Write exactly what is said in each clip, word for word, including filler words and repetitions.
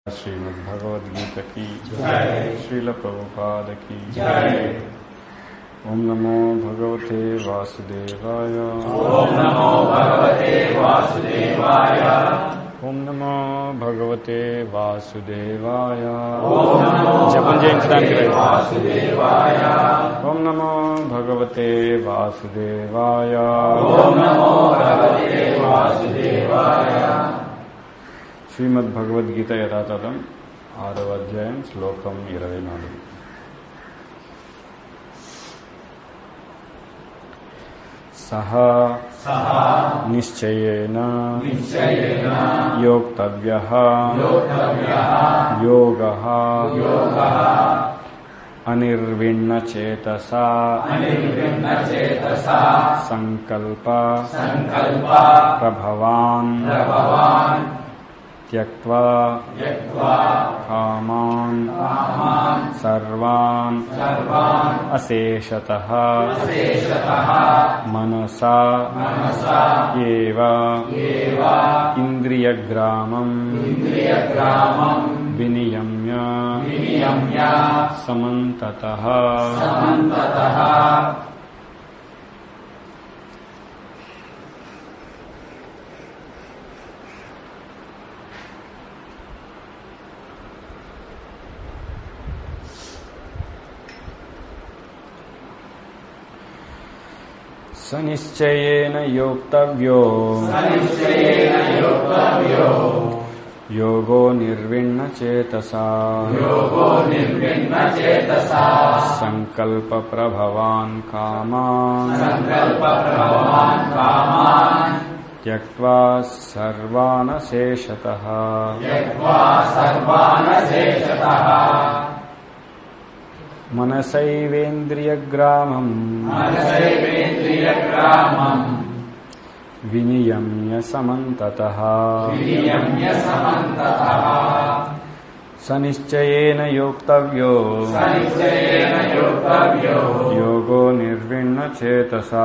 श्रीमद्भगवद्गीता की जय, श्रील प्रभुपाद की जय। ओम नमो भगवते वासुदेवाय। ओम नमो भगवते वासुदेवाय। ओम नमो भगवते वासुदेवाय। ओम नमो भगवते वासुदेवाय। ओम नमो भगवते वासुदेवाय। ओम नमो भगवते वासुदेवाय। శ్రీమద్భగవద్గీత యథాతథం ఆరవ అధ్యాయం శ్లోకం ఇరవై నాలుగు. సహా నిశ్చయేన యోక్తవ్యః యోగః అనిర్విణ్ణచేతసా సంకల్ప ప్రభవాన్ త్యక్త్వా కామాన్ సర్వాన్ అశేషతః మనసా ఏవ ఇంద్రియగ్రామం వినియమ్య సమంతతః. సనిశ్చయేన యోక్తవ్యో యోగో నిర్విణ్ణచేతసా సంకల్ప ప్రభవాన్ కామాన్ త్యక్త్వా సర్వానశేషతః. మనసైవేంద్రియగ్రామం వినియమ్య సమంతతః. సనిశ్చయేన యోక్తవ్యో యోగో నిర్విణ్ణచేతసా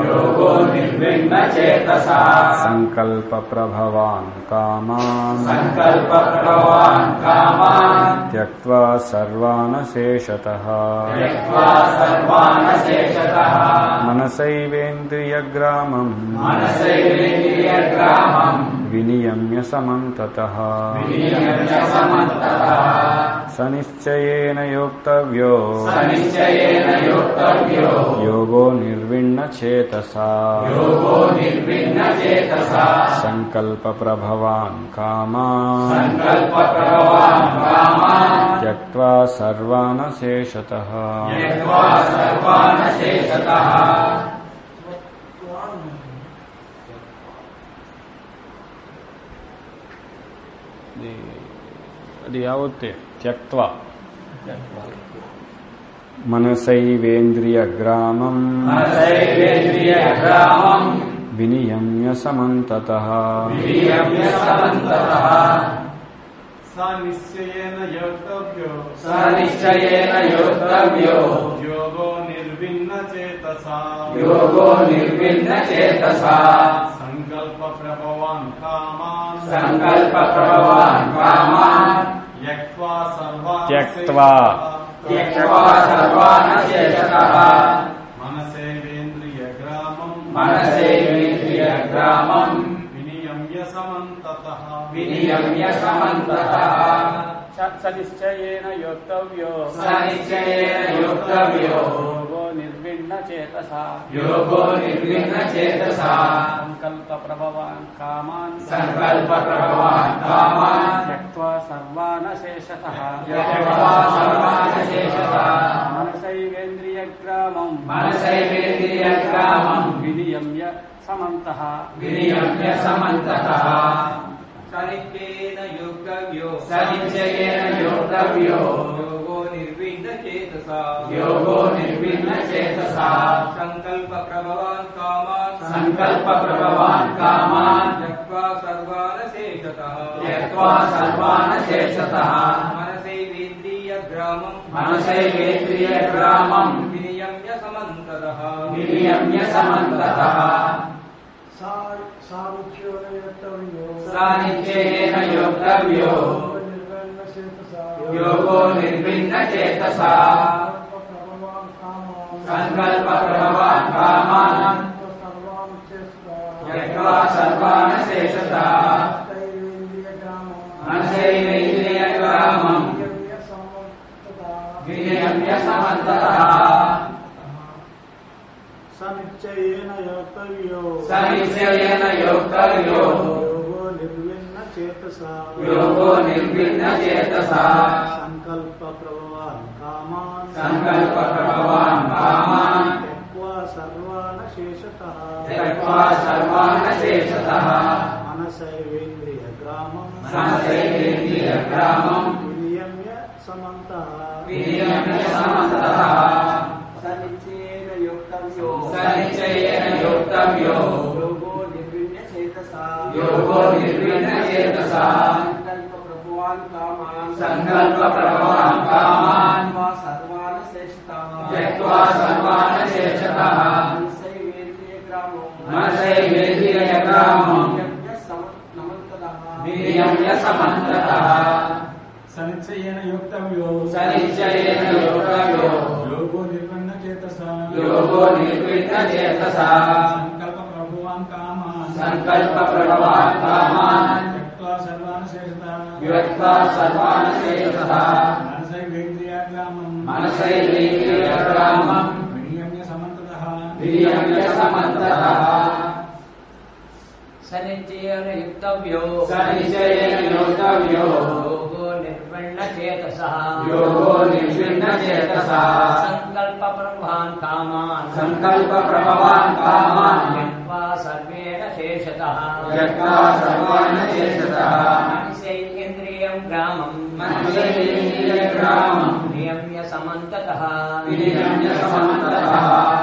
సంకల్ప ప్రభవాన్ కామాన్ త్యక్త్వా సర్వానశేషతః. మనసైవేంద్రియగ్రామం వినియమ్య సమంతతః. సనిశ్చయేన యోక్తవ్యో యోగో నిర్విణ్ణచేతసా సంకల్ప ప్రభవాన్ కామాన్ త్యక్త్వా సర్వానశేషతః. అది యావత్తే త్యక్త్వా మనసైవేంద్రియగ్రామం వినియమ్య సమంతతః. సనిశ్చయేన యోక్తవ్యో సనిశ్చయేన యోక్తవ్యో యోగో నిర్విణ్ణచేతసా యోగో నిర్విణ్ణచేతసా సంకల్ప ప్రభవాన్ కామాన్ సంకల్ప ప్రభవాన్ కామాన్ త్యక్త్వా సర్వాన్ త్యక్త్వా త్యక్త్వా సర్వానశేషతః. మనసేంద్రియగ్రామం మనసేంద్రియగ్రామం వినియమ్య సమంతతః వినియమ్య సమంతతః. సనిశ్చయేన యోక్తవ్యో సనిశ్చయేన యోక్తవ్యో యోగో నిర్విణ్ణచేతసా యోగో నిర్విణ్ణచేతసా సంకల్ప ప్రభవాన్ కామాన్ సంకల్ప ప్రభవాన్ కామాన్ త్యక్త్వా సర్వానశేషతః త్యక్త్వా సర్వానశేషతః. మనసైవేంద్రియగ్రామం మనసైవేంద్రియగ్రామం వినియమ్య సమంతః వినియమ్య సమంతతః. సనిశ్చయేన యోక్తవ్యో సనిశ్చయేన యోక్తవ్యో యోగో నిర్విణ్ణచేతసా యోగో నిర్విణ్ణచేతసా సంకల్ప ప్రభవాన్ కామాన్ సంకల్ప ప్రభవాన్ కామాన్ త్యక్త్వా సర్వానశేషతః త్యక్త్వా సర్వానశేషతః. మనసైవేంద్రియగ్రామం మనసైవేంద్రియగ్రామం వినియమ్య సమంతతః వినియమ్య సమంతతః. సాంఖ్యోన యోక్తవ్యో సానిశ్చయేన యోక్తవ్యో योगो निर्भिन्नचेतसा संकल्पप्रभवान् कामान् त्यक्त्वा सर्वान् शेषतः मनसैवेन्द्रियग्रामम् विनियम्य समन्ततः सनिश्चयेन योक्तव्यो सनिश्चयेन योक्तव्यो योगो निर्विण्णचेतसा योगो निर्विण्णचेतसा संकल्पप्रभवान् कामान् संकल्पप्रभवान् कामान् त्यक्त्वा सर्वान् शेषतः त्यक्त्वा सर्वान् शेषतः मनसैवेन्द्रियग्रामम् मनसैवेन्द्रियग्रामम् विनियम्य समन्तः विनियम्य समन्ततः सनिश्चयेन योक्तव्यो सनिश्चयेन योक्तव्यो योगो निर्विण्णचेतसा योगो निर्विण्णचेतसा संकल्पप्रभवान् कामान् संकल्पप्रभवान् कामान् त्यक्त्वा सर्वान् शेषतः त्यक्त्वा सर्वान् शेषतः मनसैवेन्द्रियग्रामम् विनियम्य समन्ततः सनिश्चयेन योक्तव्यो सनिश्चयेन योक्तव्यो योगो निर्विण्णचेतसा योगो निर्विण्णचेतसा संकल्पप्रभवान् कामान् संकल्पप्रभवान् कामान् त्यक्त्वा सर्वान् शेषतः त्यक्त्वा सर्वान् शेषतः मनसैवेन्द्रियग्रामम् मनसैवेन्द्रियग्रामम् विनियम्य समन्ततः विनियम्य समन्ततः सनिश्चयेन युक्तव्यो सनिश्चयेन योक्तव्यो योगो निर्विण्णचेतसः योगो निर्विण्णचेतसा संकल्पप्रभवान् कामान् संकल्पप्रभवान् कामान् त्यक्त्वा सर्वेण शेषतः त्यक्त्वा सर्वान् शेषतः मनसैन्द्रियं ग्रामम् मनसैन्द्रियग्रामम् नियम्य समन्ततः विनियम्य समन्ततः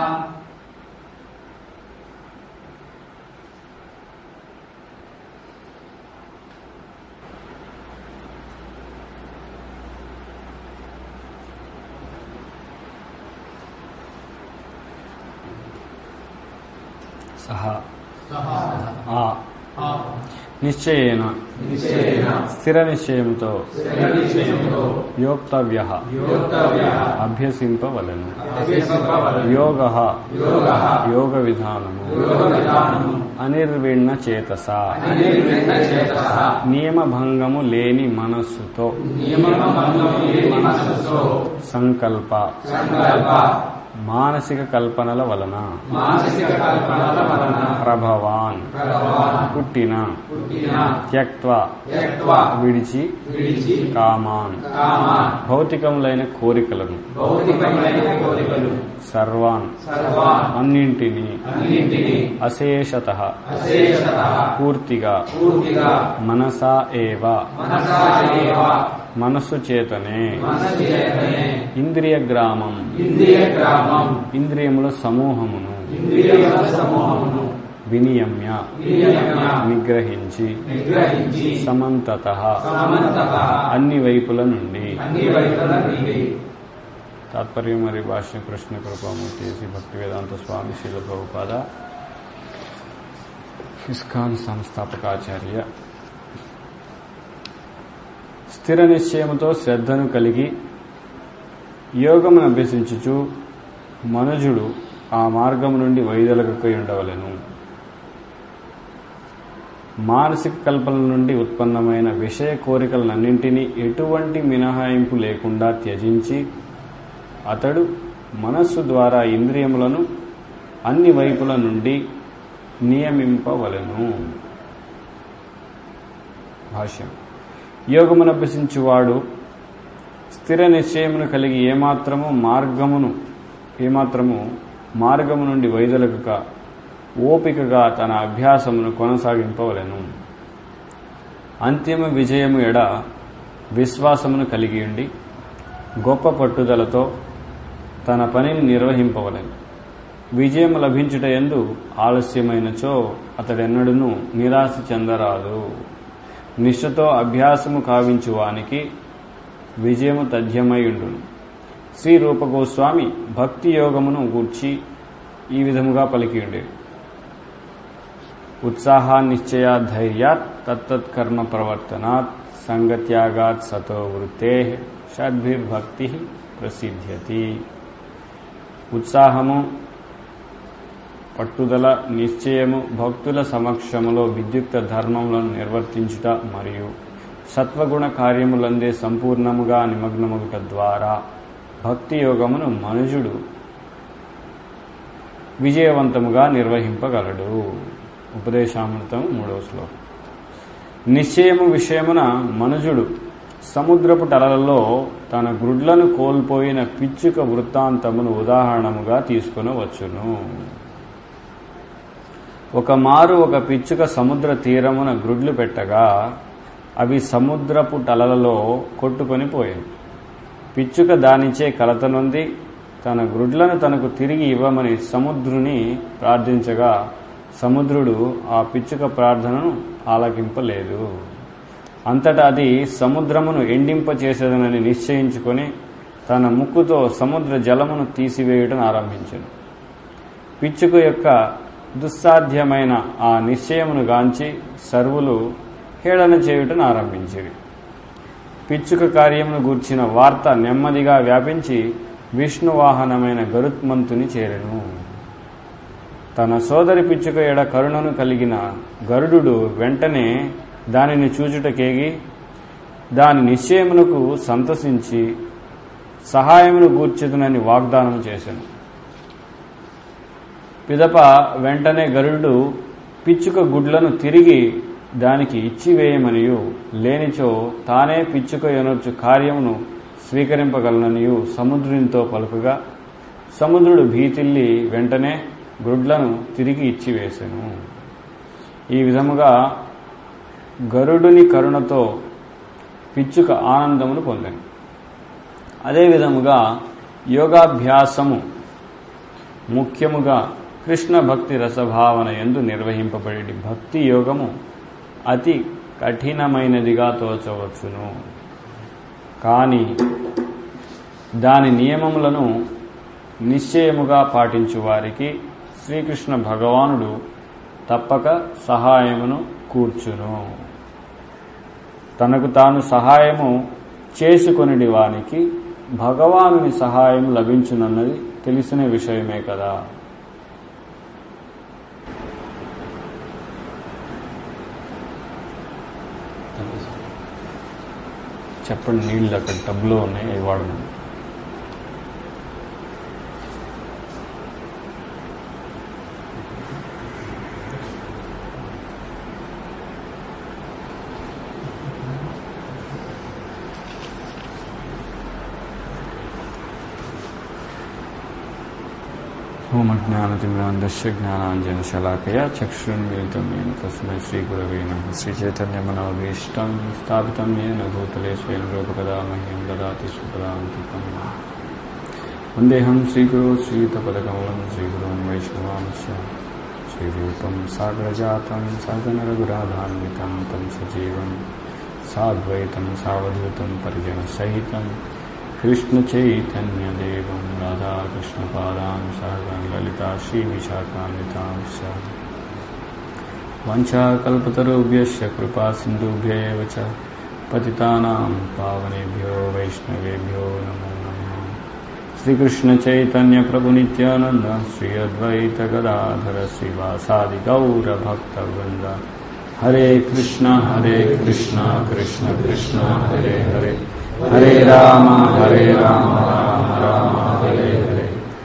సహ ఆ నిశ్చయేన స్థిర నిశ్చయంతో యోక్తవ్య అభ్యసింపవలెను యోగ యోగ విధానము అనిర్విణ్ణ చేతస నియమభంగము లేని మనస్సుతో సంకల్ప మానసిక కల్పనల వలన ప్రభవాన్ పుట్టిన త్యక్త్వ విడిచి కామాన్ భౌతికములైన కోరికలను సర్వాన్ అన్నింటినీ అశేషతః పూర్తిగా మనసా ఏవ మనస్సు చేతనే ఇంద్రియ గ్రామం ఇంద్రియముల సమూహమును వినియమ్య నిగ్రహించి సమంతతః అన్ని వైపుల నుండి తాత్పర్యం మరియు భాష్య కృష్ణ కృపామూర్తి శ్రీ భక్తి వేదాంత స్వామి శ్రీల ప్రభుపాద ఇస్కాన్ సంస్థాపకాచార్య స్థిర నిశ్చయముతో శ్రద్ధను కలిగి యోగమును అభ్యసించుచు మనుజుడు ఆ మార్గము నుండి వైదొలగకై ఉండవలెను. మానసిక కల్పనల నుండి ఉత్పన్నమైన విషయ కోరికలన్నింటినీ ఎటువంటి మినహాయింపు లేకుండా త్యజించి అతడు మనస్సు ద్వారా ఇంద్రియములను అన్ని వైపుల నుండి నియమింపవలెను. భాష్యం. యోగమును అభ్యసించువాడు స్థిర నిశ్చయమును కలిగి ఏమాత్రము మార్గమును ఏమాత్రము మార్గము నుండి వైదొలగక ఓపికగా తన అభ్యాసమును కొనసాగింపవలెను. అంతిమ విజయము ఎడ విశ్వాసమును కలిగి ఉండి గొప్ప పట్టుదలతో తన పనిని నిర్వహింపవలెను. విజయము లభించుట యందు ఆలస్యమైనచో అతడెన్నడూనూ నిరాశ చెందరాదు. నిష్ఠతో అభ్యాసము కావించువానికి విజయము తథ్యమై ఉండును. శ్రీ రూప గోస్వామి భక్తి యోగమును గూర్చి ఈ విధముగా పలికియుండేది. ఉత్సాహాన్నిశ్చయాత్ ధైర్యాత్ తత్తత్కర్మ ప్రవర్తనాత్ సంగత్యాగాత్ సతో వృత్తే షడ్భిర్భక్తి ప్రసిద్ధ్యతి. ఉత్సాహము, పట్టుదల, నిశ్చయము, భక్తుల సమక్షములో విద్యుక్త ధర్మములను నిర్వర్తించుట మరియు సత్వగుణ కార్యములందే సంపూర్ణముగా నిమగ్నమగుట ద్వారా భక్తి యోగమును మనుజుడు విజయవంతముగా నిర్వహింపగలడు. ఉపదేశామృతం మూడవ శ్లోకం. నిశ్చయము విషయమున మనుజుడు సముద్రపు టలలలో తన గ్రుడ్లను కోల్పోయిన పిచ్చుక వృత్తాంతమును ఉదాహరణముగా తీసుకొనవచ్చును. ఒక మారు ఒక పిచ్చుక సముద్ర తీరమున గ్రుడ్లు పెట్టగా అవి సముద్రపు టలలలో కొట్టుకొని పోయింది. పిచ్చుక దానిచే కలత నొంది తన గ్రుడ్లను తనకు తిరిగి ఇవ్వమని సముద్రుని ప్రార్థించగా సముద్రుడు ఆ పిచ్చుక ప్రార్థనను ఆలకింపలేదు. అంతటా అది సముద్రమును ఎండింపచేసేదనని నిశ్చయించుకొని తన ముక్కుతో సముద్ర జలమును తీసివేయటం ఆరంభించెను. పిచ్చుక యొక్క దుస్సాధ్యమైన ఆ నిశ్చయమును గాంచి సర్వులు హేళన చేయుటం ఆరంభించిరి. పిచ్చుక కార్యమును గూర్చిన వార్త నెమ్మదిగా వ్యాపించి విష్ణువాహనమైన గరుత్మంతుని చేరెను. తన సోదరి పిచ్చుక ఎడ కరుణను కలిగిన గరుడు వెంటనే దానిని చూచుటకేగి దాని నిశ్చయమునకు సంతసించి సహాయమును గూర్చెదనని వాగ్దానం చేసెను. పిదప వెంటనే గరుడు పిచ్చుక గుడ్లను తిరిగి దానికి ఇచ్చివేయమనియు లేనిచో తానే పిచ్చుక యొనొచ్చు కార్యమును స్వీకరింపగలననియు సముద్రునితో పలుకగా సముద్రుడు భీతిల్లి వెంటనే గుడ్లను తిరిగి ఇచ్చివేసెను. ఈ విధముగా గరుడుని కరుణతో పిచ్చుక ఆనందమును పొందెను. అదే విధముగా యోగాభ్యాసము ముఖ్యముగా కృష్ణ భక్తి రసభావన యందు నిర్వహింపబడి భక్తి యోగము అతి కఠినమైనదిగా తోచవచ్చును. కానీ దాని నియమములను నిశ్చయముగా పాటించు వారికి శ్రీకృష్ణ భగవానుడు తప్పక సహాయమును కూర్చును. తనకు తాను సహాయము చేసుకొనిడి వానికి భగవానుని సహాయం లభించునన్నది తెలిసిన విషయమే కదా. చెప్పండి, నీళ్ళు అక్కడ టబ్లో ఉన్నాయి, అవి వాడమని. ఓం అజ్ఞానతిమిరాంధస్య జ్ఞానాంజనశలాకయా చక్షురున్మిలితం येन తస్మై శ్రీగురవే నమః. శ్రీచైతన్యమనోభీష్టం స్థాపితం येन భూతలే స్వయం రూపకదా మహ్యం దదాతి సుపదాంతికం. వందేహం శ్రీగురో శ్రీయుతపదకమలం శ్రీగురోన్ వైష్ణవాంశ శ్రీరూపం సాగరజాతం సగనరఘురాధాన్వితం తం సజీవం సాద్వైతం సావధూతం పరిజనసహితం కృష్ణ చైతన్య దేవం రాధాకృష్ణ పాదాం సహగం లలితా శ్రీ విశాఖాన్వితాంశ వంచాకల్పతరుభ్యశ్చ కృపా సింధుభ్య ఏవ చ పతితానాం పావనేభ్యో వైష్ణవేభ్యో నమో నమః. శ్రీకృష్ణ చైతన్య ప్రభు నిత్యానంద శ్రీ అద్వైత గదాధర శ్రీవాసాది గౌర భక్త వృంద. హరే కృష్ణ హరే కృష్ణ కృష్ణ కృష్ణ హరే హరే హరే రామ హరే రామ రామ రామ హరే హరే.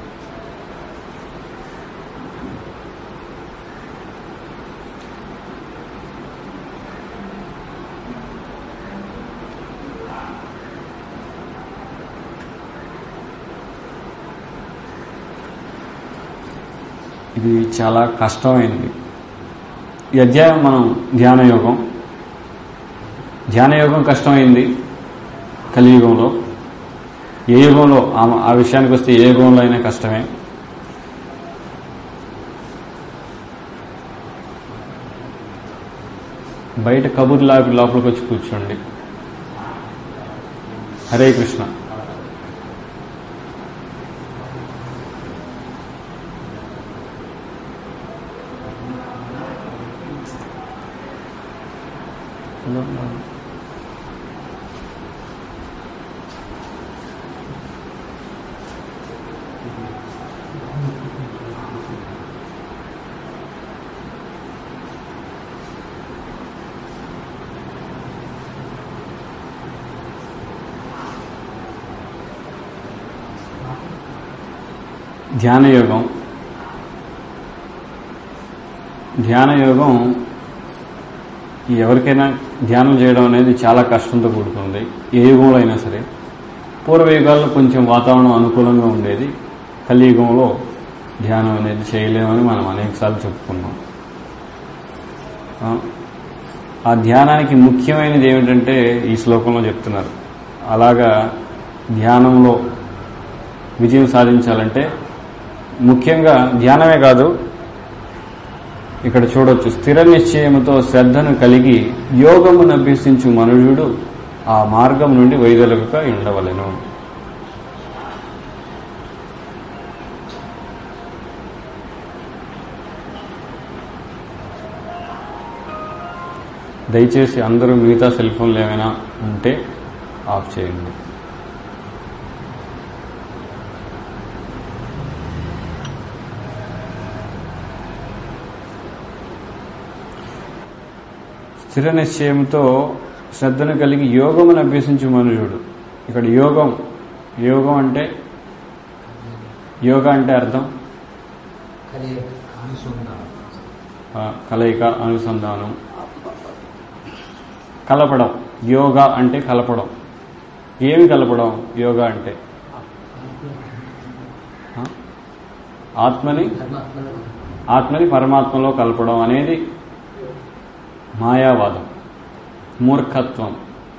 ఇది చాలా కష్టమైనది. ఈ అధ్యాయం మనం ధ్యానయోగం ధ్యానయోగం కష్టమైంది కలియుగంలో. ఏ యుగంలో ఆ విషయానికి వస్తే ఏ యుగంలో అయినా కష్టమే. బయట కబుర్లా లోపలికి వచ్చి కూర్చోండి. హరే కృష్ణ. ధ్యానయోగం. ధ్యానయోగం ఎవరికైనా ధ్యానం చేయడం అనేది చాలా కష్టంతో కూడుకుంది. ఏ యుగంలో అయినా సరే. పూర్వయుగాల్లో కొంచెం వాతావరణం అనుకూలంగా ఉండేది. కలియుగంలో ధ్యానం అనేది చేయలేమని మనం అనేకసార్లు చెప్పుకున్నాం. ఆ ధ్యానానికి ముఖ్యమైనది ఏమిటంటే ఈ శ్లోకంలో చెప్తున్నారు. అలాగా ధ్యానంలో విజయం సాధించాలంటే ముఖ్యంగా ధ్యానమే కాదు, ఇక్కడ చూడొచ్చు, స్థిర నిశ్చయముతో శ్రద్ధను కలిగి యోగమును అభ్యసించు మనుషుడు ఆ మార్గం నుండి వైదొలగక ఉండవలెను. దయచేసి అందరూ మిగతా సెల్ ఫోన్లు ఏమైనా ఉంటే ఆఫ్ చేయండి. స్థిర నిశ్చయంతో శ్రద్ధను కలిగి యోగమును అభ్యసించు మనుషుడు. ఇక్కడ యోగం యోగం అంటే యోగా అంటే అర్థం కలయిక, అనుసంధానం, కలపడం. యోగా అంటే కలపడం. ఏమి కలపడం యోగా అంటే? ఆత్మని ఆత్మని పరమాత్మలో కలపడం అనేది మాయావాదం, మూర్ఖత్వం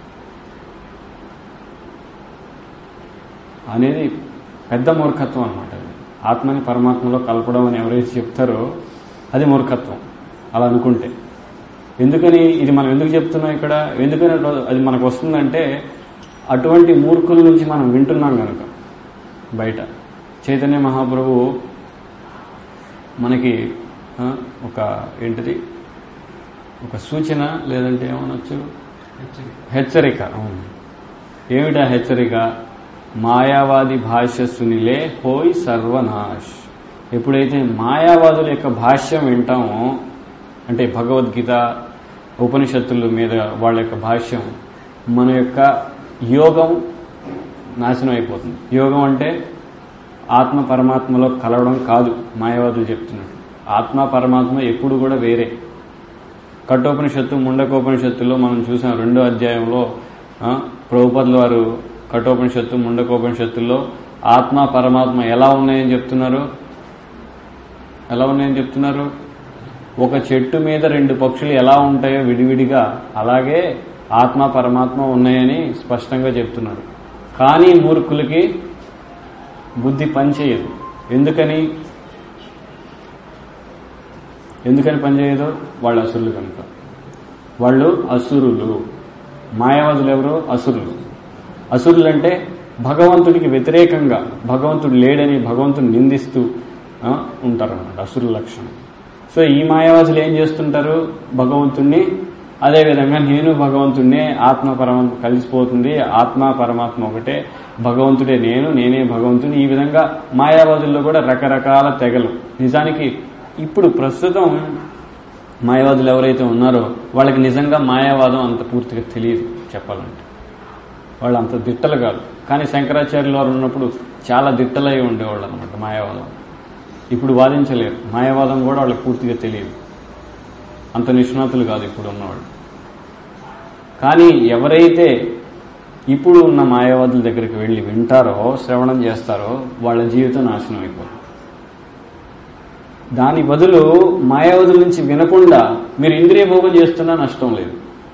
అనేది పెద్ద మూర్ఖత్వం అన్నమాట. ఆత్మని పరమాత్మలో కలపడం అని ఎవరైతే చెప్తారో అది మూర్ఖత్వం అలా అనుకుంటే. ఎందుకని ఇది మనం ఎందుకు చెప్తున్నాం ఇక్కడ? ఎందుకని అది మనకు వస్తుందంటే అటువంటి మూర్ఖుల నుంచి మనం వింటున్నాం కనుక. బయట చైతన్య మహాప్రభు మనకి ఒక ఏంటిది ఒక సూచన లేదంటే ఏమనొచ్చు, హెచ్చరిక. ఏమిటా హెచ్చరిక? మాయావాది భాష్యసునిలే హోయ్ సర్వనాశ్. ఎప్పుడైతే మాయావాదుల యొక్క భాష్యం వింటామో, అంటే భగవద్గీత ఉపనిషత్తుల మీద వాళ్ళ యొక్క భాష్యం, మన యొక్క యోగం నాశనం అయిపోతుంది. యోగం అంటే ఆత్మ పరమాత్మలో కలవడం కాదు. మాయావాదులు చెప్తున్నారు ఆత్మ పరమాత్మ ఎప్పుడు కూడా వేరే. కఠోపనిషత్తు ముండకోపనిషత్తులో మనం చూసాం రెండో అధ్యాయంలో ప్రభుపాదుల వారు కఠోపనిషత్తు ముండకోపనిషత్తుల్లో ఆత్మ పరమాత్మ ఎలా ఉన్నాయని చెప్తున్నారు. ఎలా ఉన్నాయని చెప్తున్నారు? ఒక చెట్టు మీద రెండు పక్షులు ఎలా ఉంటాయో విడివిడిగా అలాగే ఆత్మ పరమాత్మ ఉన్నాయని స్పష్టంగా చెప్తున్నారు. కానీ మూర్ఖులకి బుద్ధి పనిచేయదు. ఎందుకని ఎందుకని పనిచేయదు? వాళ్ళు అసురులు కనుక. వాళ్ళు అసురులు. మాయావాదులు ఎవరు? అసురులు. అసురులు అంటే భగవంతుడికి వ్యతిరేకంగా, భగవంతుడు లేడని భగవంతుడిని నిందిస్తూ ఉంటారన్నమాట అసురుల లక్షణం. సో ఈ మాయావాదులు ఏం చేస్తుంటారు? భగవంతుణ్ణి అదేవిధంగా నేను భగవంతుడినే, ఆత్మ పరమాత్మ కలిసిపోతుంది, ఆత్మ పరమాత్మ ఒకటే, భగవంతుడే నేను, నేనే భగవంతుని. ఈ విధంగా మాయావాదుల్లో కూడా రకరకాల తెగలు. నిజానికి ఇప్పుడు ప్రస్తుతం మాయావాదులు ఎవరైతే ఉన్నారో వాళ్ళకి నిజంగా మాయావాదం అంత పూర్తిగా తెలియదు చెప్పాలంటే. వాళ్ళు అంత దిట్టలు కాదు. కానీ శంకరాచార్యుల వారు ఉన్నప్పుడు చాలా దిట్టలై ఉండేవాళ్ళు అనమాట మాయావాదం. ఇప్పుడు వాదించలేరు. మాయావాదం కూడా వాళ్ళకి పూర్తిగా తెలియదు. అంత నిష్ణాతులు కాదు ఇప్పుడు ఉన్నవాళ్ళు. కానీ ఎవరైతే ఇప్పుడు ఉన్న మాయావాదుల దగ్గరికి వెళ్ళి వింటారో, శ్రవణం చేస్తారో, వాళ్ళ జీవితం నాశనం అయిపోతుంది. దాని బదులు మాయావాదుల నుంచి వినకుండా మీరు ఇంద్రియ భోగం చేస్తున్నా నష్టం లేదు.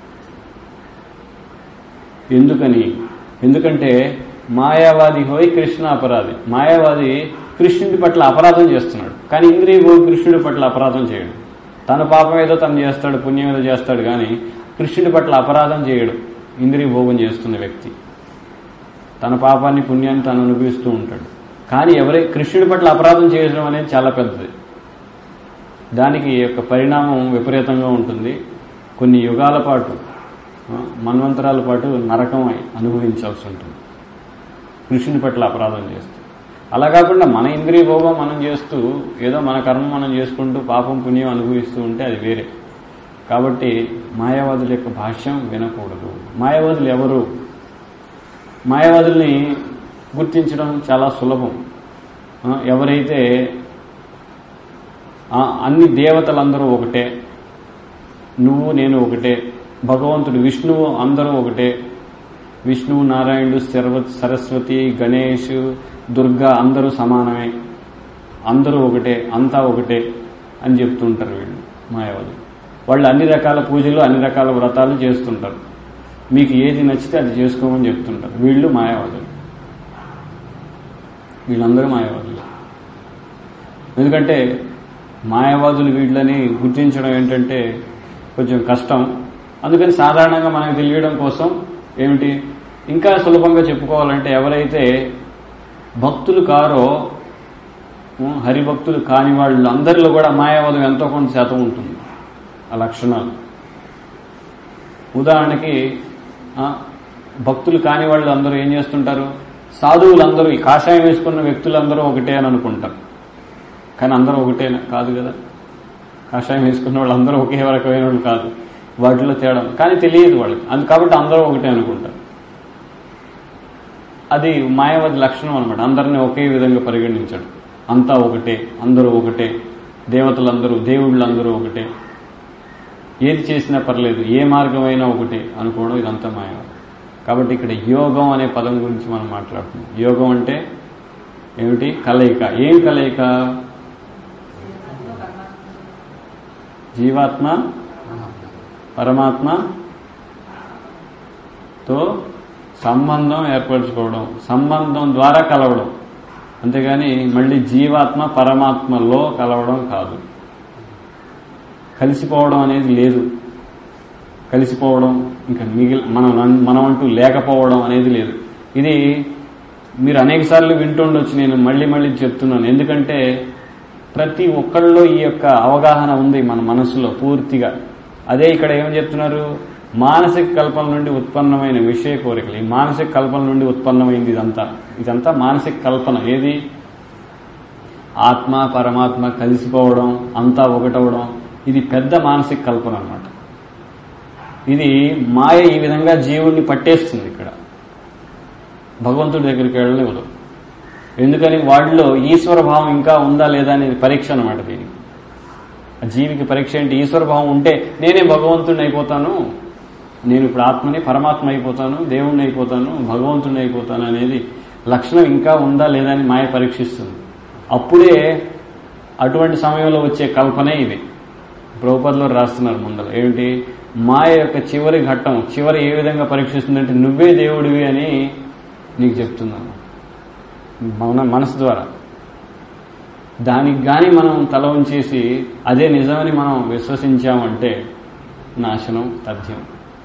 ఎందుకని? ఎందుకంటే మాయావాది హోయ్ కృష్ణ అపరాధి. మాయావాది కృష్ణుడి పట్ల అపరాధం చేస్తున్నాడు, కానీ ఇంద్రియ భోగి కృష్ణుడి పట్ల అపరాధం చేయడు. తన పాపం ఏదో తను చేస్తాడు, పుణ్యం ఏదో చేస్తాడు, కానీ కృష్ణుడి పట్ల అపరాధం చేయడు. ఇంద్రియ భోగం చేస్తున్న వ్యక్తి తన పాపాన్ని పుణ్యాన్ని తను అనుభవిస్తూ ఉంటాడు. కానీ ఎవరై కృష్ణుడి పట్ల అపరాధం చేయడం అనేది చాలా పెద్దది. దానికి యొక్క పరిణామం విపరీతంగా ఉంటుంది. కొన్ని యుగాల పాటు, మన్వంతరాల పాటు నరకం అనుభవించాల్సి ఉంటుంది కృష్ణుని పట్ల అపరాధం చేస్తూ. అలా కాకుండా మన ఇంద్రియ భోగం మనం చేస్తూ ఏదో మన కర్మ మనం చేసుకుంటూ పాపం పుణ్యం అనుభవిస్తూ ఉంటే అది వేరే. కాబట్టి మాయావాదుల యొక్క భాష్యం వినకూడదు. మాయావాదులు ఎవరు? మాయావాదుల్ని గుర్తించడం చాలా సులభం. ఎవరైతే అన్ని దేవతలందరూ ఒకటే, నువ్వు నేను ఒకటే, భగవంతుడు విష్ణువు అందరూ ఒకటే, విష్ణువు నారాయణుడు సర్వ సరస్వతి గణేష్ దుర్గా అందరూ సమానమే, అందరూ ఒకటే, అంతా ఒకటే అని చెప్తుంటారు వీళ్ళు మాయావాదులు. వాళ్ళు అన్ని రకాల పూజలు అన్ని రకాల వ్రతాలు చేస్తుంటారు, మీకు ఏది నచ్చితే అది చేసుకోమని చెప్తుంటారు. వీళ్ళు మాయావాదులు, వీళ్ళందరూ మాయావాదులు. ఎందుకంటే మాయావాదులు వీళ్ళని గుర్తించడం ఏంటంటే కొంచెం కష్టం. అందుకని సాధారణంగా మనకు తెలియడం కోసం ఏమిటి, ఇంకా సులభంగా చెప్పుకోవాలంటే ఎవరైతే భక్తులు కారో, హరిభక్తులు కాని వాళ్ళు అందరిలో కూడా మాయావాదం ఎంతో కొంత శాతం ఉంటుంది ఆ లక్షణాలు. ఉదాహరణకి భక్తులు కాని వాళ్ళు అందరూ ఏం చేస్తుంటారు, సాధువులందరూ ఈ కాషాయం వేసుకున్న వ్యక్తులందరూ ఒకటే అని అనుకుంటారు. కానీ అందరూ ఒకటే కాదు కదా, కాషాయం వేసుకున్న వాళ్ళు అందరూ ఒకే రకమైన వాళ్ళు కాదు, వాటిలో తేడా కానీ తెలియదు వాళ్ళకి. అది కాబట్టి అందరూ ఒకటే అనుకుంటారు. అది మాయావాది లక్షణం అనమాట. అందరినీ ఒకే విధంగా పరిగణించడం, అంతా ఒకటే, అందరూ ఒకటే, దేవతలందరూ దేవుళ్ళందరూ ఒకటే, ఏది చేసినా పర్లేదు, ఏ మార్గమైనా ఒకటే అనుకోవడం, ఇదంతా మాయావాది. కాబట్టి ఇక్కడ యోగం అనే పదం గురించి మనం మాట్లాడుతున్నాం. యోగం అంటే ఏమిటి, కలయిక. ఏం కలయిక, జీవాత్మ పరమాత్మతో సంబంధం ఏర్పరచుకోవడం, సంబంధం ద్వారా కలవడం, అంతేగాని మళ్ళీ జీవాత్మ పరమాత్మలో కలవడం కాదు. కలిసిపోవడం అనేది లేదు. కలిసిపోవడం ఇంకా మిగిలి మనం మనం అంటూ లేకపోవడం అనేది లేదు. ఇది మీరు అనేక సార్లు వింటుండొచ్చు, నేను మళ్ళీ మళ్ళీ చెప్తున్నాను. ఎందుకంటే ప్రతి ఒక్కళ్ళలో ఈ యొక్క అవగాహన ఉంది మన మనసులో పూర్తిగా. అదే ఇక్కడ ఏం చెప్తున్నారు, మానసిక కల్పన నుండి ఉత్పన్నమైన విషయ కోరికలు. ఈ మానసిక కల్పన నుండి ఉత్పన్నమైంది ఇదంతా. ఇదంతా మానసిక కల్పన. ఏది, ఆత్మ పరమాత్మ కలిసిపోవడం, అంతా ఒకటవడం, ఇది పెద్ద మానసిక కల్పన అన్నమాట. ఇది మాయ ఈ విధంగా జీవుణ్ణి పట్టేస్తుంది. ఇక్కడ భగవంతుడి దగ్గరికి వెళ్ళలేవు. ఎందుకని, వాడిలో ఈశ్వర భావం ఇంకా ఉందా లేదా అనేది పరీక్ష అనమాట. దీనికి జీవికి పరీక్ష ఏంటి, ఈశ్వర భావం ఉంటే నేనే భగవంతుడిని అయిపోతాను, నేను ఇప్పుడు ఆత్మని పరమాత్మ అయిపోతాను, దేవుణ్ణి అయిపోతాను, భగవంతుడిని అయిపోతాను అనేది లక్షణం ఇంకా ఉందా లేదా అని మాయ పరీక్షిస్తుంది. అప్పుడే అటువంటి సమయంలో వచ్చే కల్పనే ఇది. ప్రభుపాదులు రాస్తున్నారు ముందర ఏమిటి, మాయ యొక్క చివరి ఘట్టం, చివరి ఏ విధంగా పరీక్షిస్తుందంటే నువ్వే దేవుడివి అని నీకు చెప్తున్నాను మన మనసు ద్వారా. దానికి గాని మనం తల ఉంచేసి అదే నిజమని మనం విశ్వసించామంటే నాశనం తథ్యం,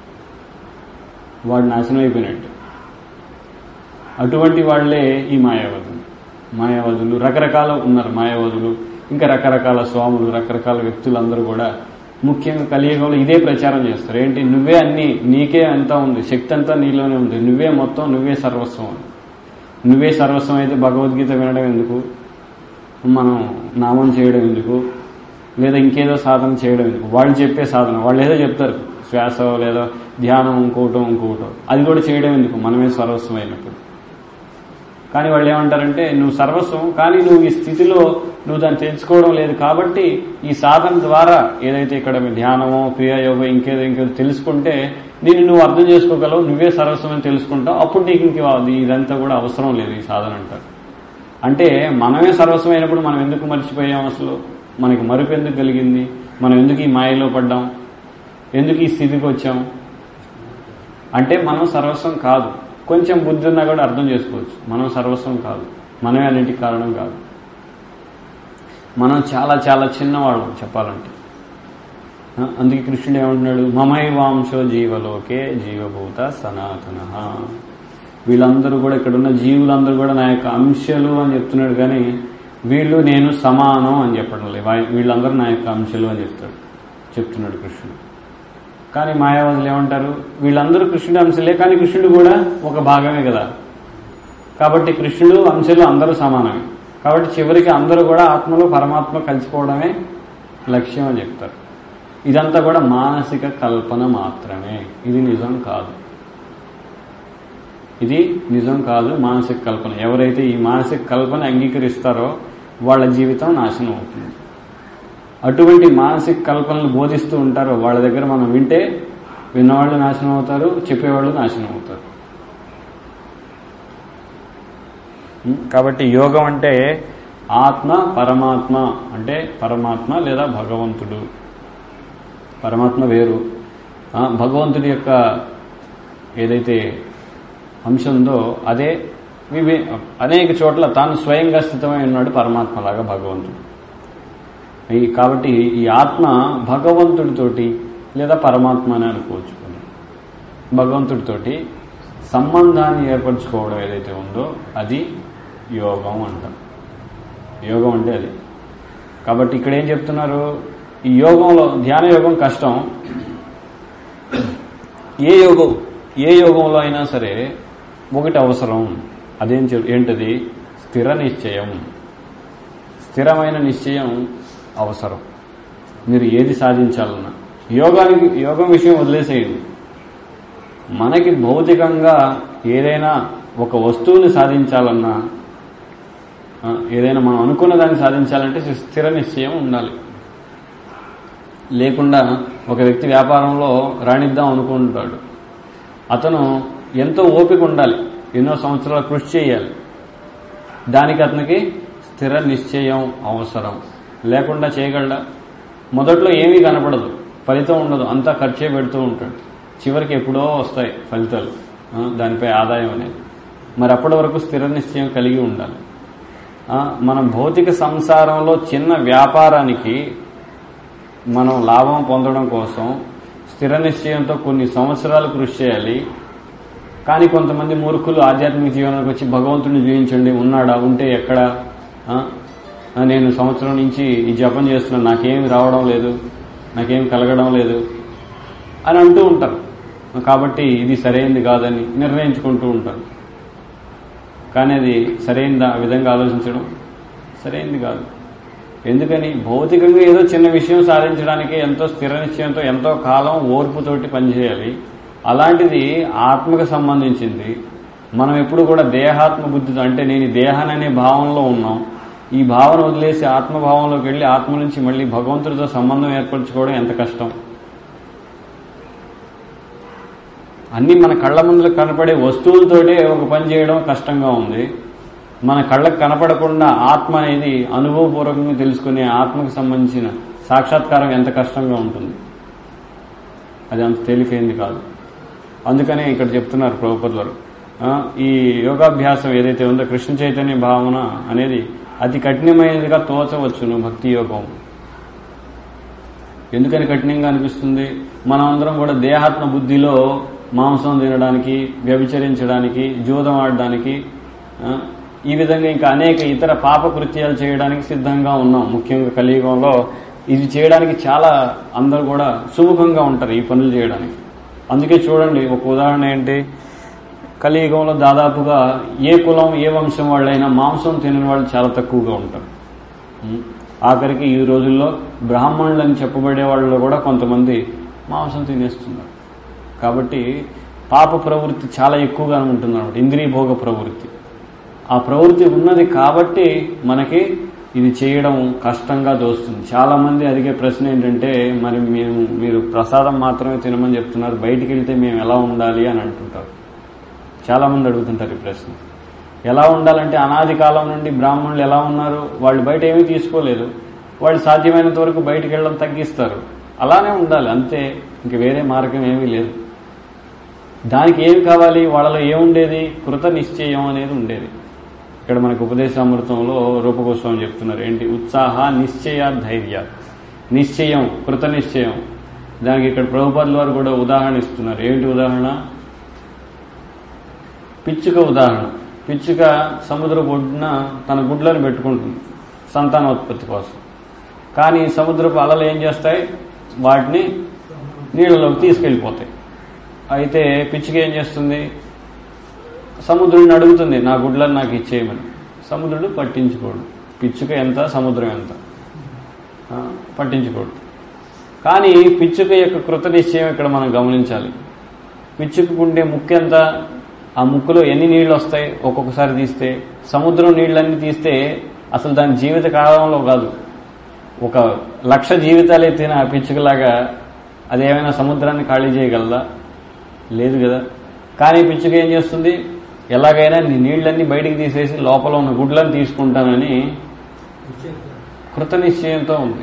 వాడు నాశనం అయిపోయినట్టు. అటువంటి వాళ్లే ఈ మాయావాదులు. మాయావాదులు రకరకాల ఉన్నారు మాయావాదులు, ఇంకా రకరకాల స్వాములు, రకరకాల వ్యక్తులందరూ కూడా ముఖ్యంగా కలియుగంలో ఇదే ప్రచారం చేస్తారు. ఏంటి, నువ్వే అన్ని, నీకే అంతా ఉంది, శక్తి అంతా నీలోనే ఉంది, నువ్వే మొత్తం, నువ్వే సర్వస్వం. నువ్వే సర్వస్వం అయితే భగవద్గీత వినడం ఎందుకు, మనం నామం చేయడం ఎందుకు, లేదా ఇంకేదో సాధన చేయడం ఎందుకు? వాళ్ళు చెప్పే సాధన వాళ్ళు ఏదో చెప్తారు, శ్వాస లేదా ధ్యానం, ఇంకోటం ఇంకోటం, అది కూడా చేయడం ఎందుకు మనమే సర్వస్వం అయినప్పుడు. కానీ వాళ్ళు ఏమంటారంటే నువ్వు సర్వస్వం, కానీ నువ్వు ఈ స్థితిలో నువ్వు దాన్ని తెలుసుకోవడం లేదు కాబట్టి ఈ సాధన ద్వారా ఏదైతే ఇక్కడ ధ్యానమో క్రియాయోగం ఇంకేదో ఇంకేదో తెలుసుకుంటే నేను నువ్వు అర్థం చేసుకోగలవు, నువ్వే సర్వస్వం అని తెలుసుకుంటావు, అప్పుడు నీకు ఇంక ఇదంతా కూడా అవసరం లేదు ఈ సాధన అంటారు. అంటే మనమే సర్వస్వం అయినప్పుడు మనం ఎందుకు మర్చిపోయాం, అసలు మనకి మరుపు ఎందుకు కలిగింది, మనం ఎందుకు ఈ మాయలో పడ్డాం, ఎందుకు ఈ స్థితికి వచ్చాం అంటే మనం సర్వస్వం కాదు. కొంచెం బుద్ధి ఉన్నా కూడా అర్థం చేసుకోవచ్చు, మనం సర్వస్వం కాదు, మనమే అన్నింటికి కారణం కాదు. మనం చాలా చాలా చిన్నవాళ్ళం చెప్పాలంటే. అందుకే కృష్ణుడు ఏమంటున్నాడు, మమైవాంశో జీవలోకే జీవభూత సనాతన. వీళ్ళందరూ కూడా ఇక్కడున్న జీవులందరూ కూడా నా యొక్క అంశాలు అని చెప్తున్నాడు, కానీ వీళ్ళు నేను సమానం అని చెప్పడం లేదు. వీళ్ళందరూ నా యొక్క అంశాలు అని చెప్తాడు చెప్తున్నాడు కృష్ణుడు. కానీ మాయావాదులు ఏమంటారు, వీళ్ళందరూ కృష్ణుడి అంశలే, కానీ కృష్ణుడు కూడా ఒక భాగమే కదా, కాబట్టి కృష్ణుడు అంశలు అందరూ సమానమే, కాబట్టి చివరికి అందరూ కూడా ఆత్మలో పరమాత్మ కలిసిపోవడమే లక్ష్యం అని చెప్తారు. ఇదంతా కూడా మానసిక కల్పన మాత్రమే, ఇది నిజం కాదు. ఇది నిజం కాదు, మానసిక కల్పన. ఎవరైతే ఈ మానసిక కల్పన అంగీకరిస్తారో వాళ్ళ జీవితం నాశనం అవుతుంది. అటువంటి మానసిక కల్పనలు బోధిస్తూ ఉంటారో వాళ్ళ దగ్గర మనం వింటే విన్నవాళ్ళు నాశనం అవుతారు, చెప్పేవాళ్ళు నాశనం అవుతారు. కాబట్టి యోగం అంటే ఆత్మ పరమాత్మ, అంటే పరమాత్మ లేదా భగవంతుడు. పరమాత్మ వేరు, భగవంతుడి యొక్క ఏదైతే అంశం ఉందో అదే వివే అనేక చోట్ల తాను స్వయంగా స్థితమై ఉన్నాడు పరమాత్మలాగా భగవంతుడు. ఈ కాబట్టి ఈ ఆత్మ భగవంతుడితోటి లేదా పరమాత్మ అని అనుకోవచ్చు. భగవంతుడితోటి సంబంధాన్ని ఏర్పరచుకోవడం ఏదైతే ఉందో అది యోగం అంటాం. యోగం అంటే అది. కాబట్టి ఇక్కడ ఏం చెప్తున్నారు, ఈ యోగంలో ధ్యాన యోగం కష్టం. ఏ యోగం ఏ యోగంలో అయినా సరే ఒకటి అవసరం. అదేం ఏంటది? స్థిర నిశ్చయం. స్థిరమైన నిశ్చయం అవసరం. మీరు ఏది సాధించాలన్నా యోగానికి యోగం విషయం వదిలేసేయండి. మనకి భౌతికంగా ఏదైనా ఒక వస్తువుని సాధించాలన్నా, ఏదైనా మనం అనుకున్న దాన్ని సాధించాలంటే స్థిర నిశ్చయం ఉండాలి. లేకుండా ఒక వ్యక్తి వ్యాపారంలో రాణిద్దాం అనుకుంటాడు. అతను ఎంతో ఓపిక ఉండాలి, ఎన్నో సంవత్సరాలు కృషి చేయాలి. దానికి అతనికి స్థిర నిశ్చయం అవసరం. లేకుండా చేయగలడా? మొదట్లో ఏమీ కనపడదు, ఫలితం ఉండదు, అంతా ఖర్చే పెడుతూ ఉంటాడు. చివరికి ఎప్పుడో వస్తాయి ఫలితాలు, దానిపై ఆదాయం అనేది. మరి అప్పటి వరకు స్థిర నిశ్చయం కలిగి ఉండాలి. మనం భౌతిక సంసారంలో చిన్న వ్యాపారానికి మనం లాభం పొందడం కోసం స్థిర నిశ్చయంతో కొన్ని సంవత్సరాలు కృషి చేయాలి. కానీ కొంతమంది మూర్ఖులు ఆధ్యాత్మిక జీవనానికి వచ్చి భగవంతుడిని జీవించండి, ఉన్నాడా, ఉంటే ఎక్కడ, నేను సంవత్సరం నుంచి ఈ జపం చేస్తున్నాను, నాకేమి రావడం లేదు, నాకేం కలగడం లేదు అని అంటూ ఉంటారు. కాబట్టి ఇది సరైనది కాదని నిర్ణయించుకుంటూ ఉంటారు. కానీ అది సరైనదా? ఆ విధంగా ఆలోచించడం సరైనది కాదు. ఎందుకని? భౌతికంగా ఏదో చిన్న విషయం సాధించడానికి ఎంతో స్థిర నిశ్చయంతో ఎంతో కాలం ఓర్పుతోటి పనిచేయాలి. అలాంటిది ఆత్మకు సంబంధించింది. మనం ఎప్పుడు కూడా దేహాత్మ బుద్ధితో, అంటే నేను దేహాననే భావంలో ఉన్నాం. ఈ భావన వదిలేసి ఆత్మభావంలోకి వెళ్ళి ఆత్మ నుంచి మళ్ళీ భగవంతుడితో సంబంధం ఏర్పరచుకోవడం ఎంత కష్టం. అన్ని మన కళ్ల ముందు కనపడే వస్తువులతోటే ఒక పని చేయడం కష్టంగా ఉంది. మన కళ్ళకు కనపడకుండా ఆత్మ అనేది అనుభవపూర్వకంగా తెలుసుకునే ఆత్మకు సంబంధించిన సాక్షాత్కారం ఎంత కష్టంగా ఉంటుంది. అది అంత తేలికైంది కాదు. అందుకనే ఇక్కడ చెప్తున్నారు ప్రభుపాదులు వారు, ఈ యోగాభ్యాసం ఏదైతే ఉందో కృష్ణ చైతన్య భావన అనేది అతి కఠినమైనదిగా తోచవచ్చును భక్తి యోగం. ఎందుకని కఠినంగా అనిపిస్తుంది? మనం అందరం కూడా దేహాత్మ బుద్ధిలో మాంసం తినడానికి, వ్యభిచరించడానికి, జూదం ఆడడానికి, ఈ విధంగా ఇంకా అనేక ఇతర పాప కృత్యాలు చేయడానికి సిద్ధంగా ఉన్నాం. ముఖ్యంగా కలియుగంలో ఇది చేయడానికి చాలా అందరూ కూడా సుముఖంగా ఉంటారు ఈ పనులు చేయడానికి. అందుకే చూడండి, ఒక ఉదాహరణ ఏంటి, కలియుగంలో దాదాపుగా ఏ కులం ఏ వంశం వాళ్ళైనా మాంసం తినని వాళ్ళు చాలా తక్కువగా ఉంటారు. ఆఖరికి ఈ రోజుల్లో బ్రాహ్మణులు అని చెప్పబడే వాళ్ళలో కూడా కొంతమంది మాంసం తినేస్తున్నారు. కాబట్టి పాప ప్రవృత్తి చాలా ఎక్కువగా ఉంటుంది అన్నమాట, ఇంద్రియ భోగ ప్రవృత్తి. ఆ ప్రవృత్తి ఉన్నది కాబట్టి మనకి ఇది చేయడం కష్టంగా దోస్తుంది. చాలా మంది అడిగే ప్రశ్న ఏంటంటే, మరి మేము మీరు ప్రసాదం మాత్రమే తినమని చెప్తున్నారు, బయటికి వెళ్తే మేము ఎలా ఉండాలి అని అంటుంటారు. చాలా మంది అడుగుతుంటారు ఈ ప్రశ్న. ఎలా ఉండాలంటే, అనాది కాలం నుండి బ్రాహ్మణులు ఎలా ఉన్నారు, వాళ్ళు బయట ఏమీ తీసుకోలేదు, వాళ్ళు సాధ్యమైనంత వరకు బయటికి వెళ్ళడం తగ్గిస్తారు, అలానే ఉండాలి అంతే, ఇంక వేరే మార్గం ఏమీ లేదు. దానికి ఏమి కావాలి? వాళ్ళలో ఏముండేది? కృత నిశ్చయం అనేది ఉండేది. ఇక్కడ మనకు ఉపదేశామృతంలో రూపగోస్వామి చెప్తున్నారు ఏంటి? ఉత్సాహ నిశ్చయ ధైర్య. నిశ్చయం, కృత నిశ్చయం. దానికి ఇక్కడ ప్రభుపాదుల వారు కూడా ఉదాహరణ ఇస్తున్నారు. ఏమిటి ఉదాహరణ? పిచ్చుక ఉదాహరణ. పిచ్చుక సముద్ర ఒడ్డున తన గుడ్లను పెట్టుకుంటుంది సంతానోత్పత్తి కోసం. కానీ సముద్రపు అలలు ఏం చేస్తాయి? వాటిని నీళ్ళలోకి తీసుకెళ్లిపోతాయి. అయితే పిచ్చుక ఏం చేస్తుంది? సముద్రుడిని అడుగుతుంది, నా గుడ్లను నాకు ఇచ్చేయమని. సముద్రుడు పట్టించుకోడు. పిచ్చుక ఎంత, సముద్రం ఎంత, పట్టించుకోడు. కానీ పిచ్చుక యొక్క కృత నిశ్చయం ఇక్కడ మనం గమనించాలి. పిచ్చుకుండే ముక్కు ఎంత? ఆ ముక్కులో ఎన్ని నీళ్లు వస్తాయి ఒక్కొక్కసారి తీస్తే? సముద్రం నీళ్ళన్నీ తీస్తే అసలు దాని జీవిత కాలంలో కాదు, ఒక లక్ష జీవితాలు ఎత్తిన పిచ్చుకలాగా అదేమైనా సముద్రాన్ని ఖాళీ చేయగలదా? లేదు కదా. కానీ పిచ్చుక ఏం చేస్తుంది? ఎలాగైనా నీ నీళ్లన్నీ బయటికి తీసేసి లోపల ఉన్న గుడ్లను తీసుకుంటానని కృత నిశ్చయంతో ఉంది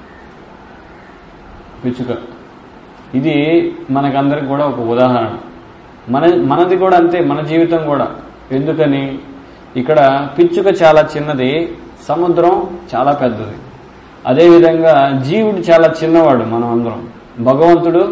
పిచ్చుక. ఇది మనకందరికి కూడా ఒక ఉదాహరణ. మన మనది కూడా అంతే, మన జీవితం కూడా. ఎందుకని? ఇక్కడ పిచ్చుక చాలా చిన్నది, సముద్రం చాలా పెద్దది. అదేవిధంగా జీవుడు చాలా చిన్నవాడు, మనం అందరం. భగవంతుడు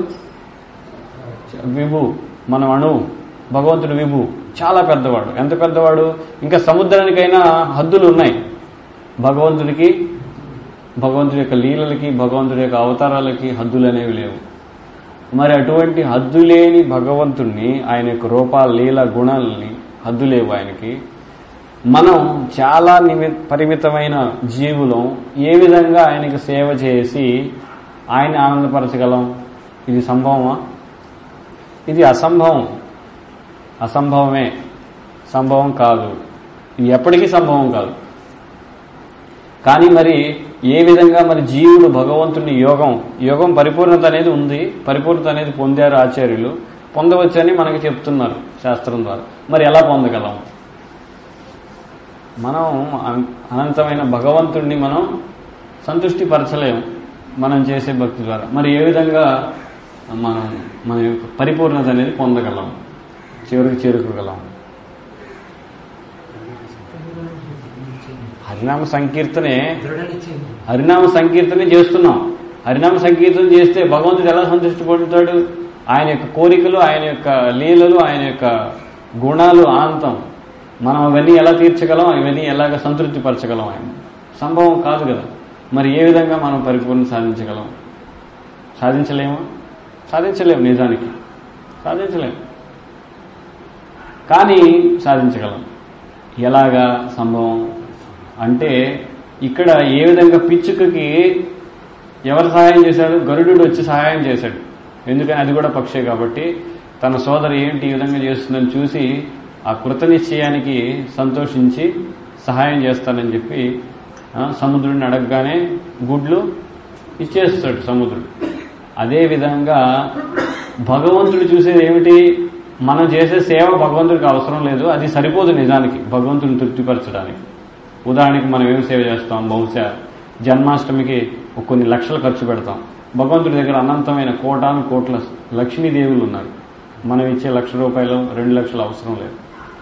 విభు, మనం అణువు. భగవంతుడు విభు, చాలా పెద్దవాడు. ఎంత పెద్దవాడు? ఇంకా సముద్రానికైనా హద్దులు ఉన్నాయి. భగవంతుడికి, భగవంతుడి యొక్క లీలలకి, భగవంతుడి యొక్క అవతారాలకి హద్దులు అనేవి లేవు. మరి అటువంటి హద్దులేని భగవంతుణ్ణి, ఆయన యొక్క రూపాల లీల గుణాలని హద్దు లేవు ఆయనకి. మనం చాలా నిమి పరిమితమైన జీవులం ఏ విధంగా ఆయనకి సేవ చేసి ఆయన ఆనందపరచగలం? ఇది సంభవమా? ఇది అసంభవం. అసంభవమే, సంభవం కాదు. ఇది ఎప్పటికీ సంభవం కాదు. కానీ మరి ఏ విధంగా మరి జీవుడు భగవంతుని యోగం యోగం పరిపూర్ణత అనేది ఉంది, పరిపూర్ణత అనేది పొందారు ఆచార్యులు, పొందవచ్చని మనకి చెప్తున్నారు శాస్త్రం ద్వారా. మరి ఎలా పొందగలం? మనం అనంతమైన భగవంతుణ్ణి మనం సంతృష్టి పరచలేము మనం చేసే భక్తి ద్వారా. మరి ఏ విధంగా మనం మన యొక్క పరిపూర్ణత అనేది పొందగలం, చివరికి చేరుకోగలం? హరినామ సంకీర్తనే హరినామ సంకీర్తనే చేస్తున్నాం. హరినామ సంకీర్తన చేస్తే భగవంతుడు ఎలా సంతృష్టి పొందుతాడు? ఆయన యొక్క కోరికలు, ఆయన యొక్క లీలలు, ఆయన యొక్క గుణాలు అనంతం. మనం అవన్నీ ఎలా తీర్చగలం? అవన్నీ ఎలాగ సంతృప్తి పరచగలం? ఆయన సంభవం కాదు కదా. మరి ఏ విధంగా మనం పరిపూర్ణ సాధించగలం? సాధించలేము సాధించలేము నిజానికి సాధించలేము. కానీ సాధించగలం. ఎలాగా సంభవం అంటే, ఇక్కడ ఏ విధంగా పిచ్చుకకి ఎవరు సహాయం చేశాడు? గరుడు వచ్చి సహాయం చేశాడు. ఎందుకని? అది కూడా పక్షే కాబట్టి తన సోదరు ఏంటి ఈ విధంగా చేస్తుందని చూసి ఆ కృత నిశ్చయానికి సంతోషించి సహాయం చేస్తానని చెప్పి సముద్రుడిని అడగగానే గుడ్లు ఇచ్చేస్తాడు సముద్రుడు. అదేవిధంగా భగవంతుడు చూసేది ఏమిటి? మనం చేసే సేవ భగవంతుడికి అవసరం లేదు, అది సరిపోదు నిజానికి భగవంతుడిని తృప్తిపరచడానికి. ఉదాహరణకి మనం ఏం సేవ చేస్తాం? బహుశా జన్మాష్టమికి కొన్ని లక్షలు ఖర్చు పెడతాం. భగవంతుడి దగ్గర అనంతమైన కోటాను కోట్ల లక్ష్మీదేవులు ఉన్నారు. మనం ఇచ్చే లక్ష రూపాయలు రెండు లక్షలు అవసరం లేదు.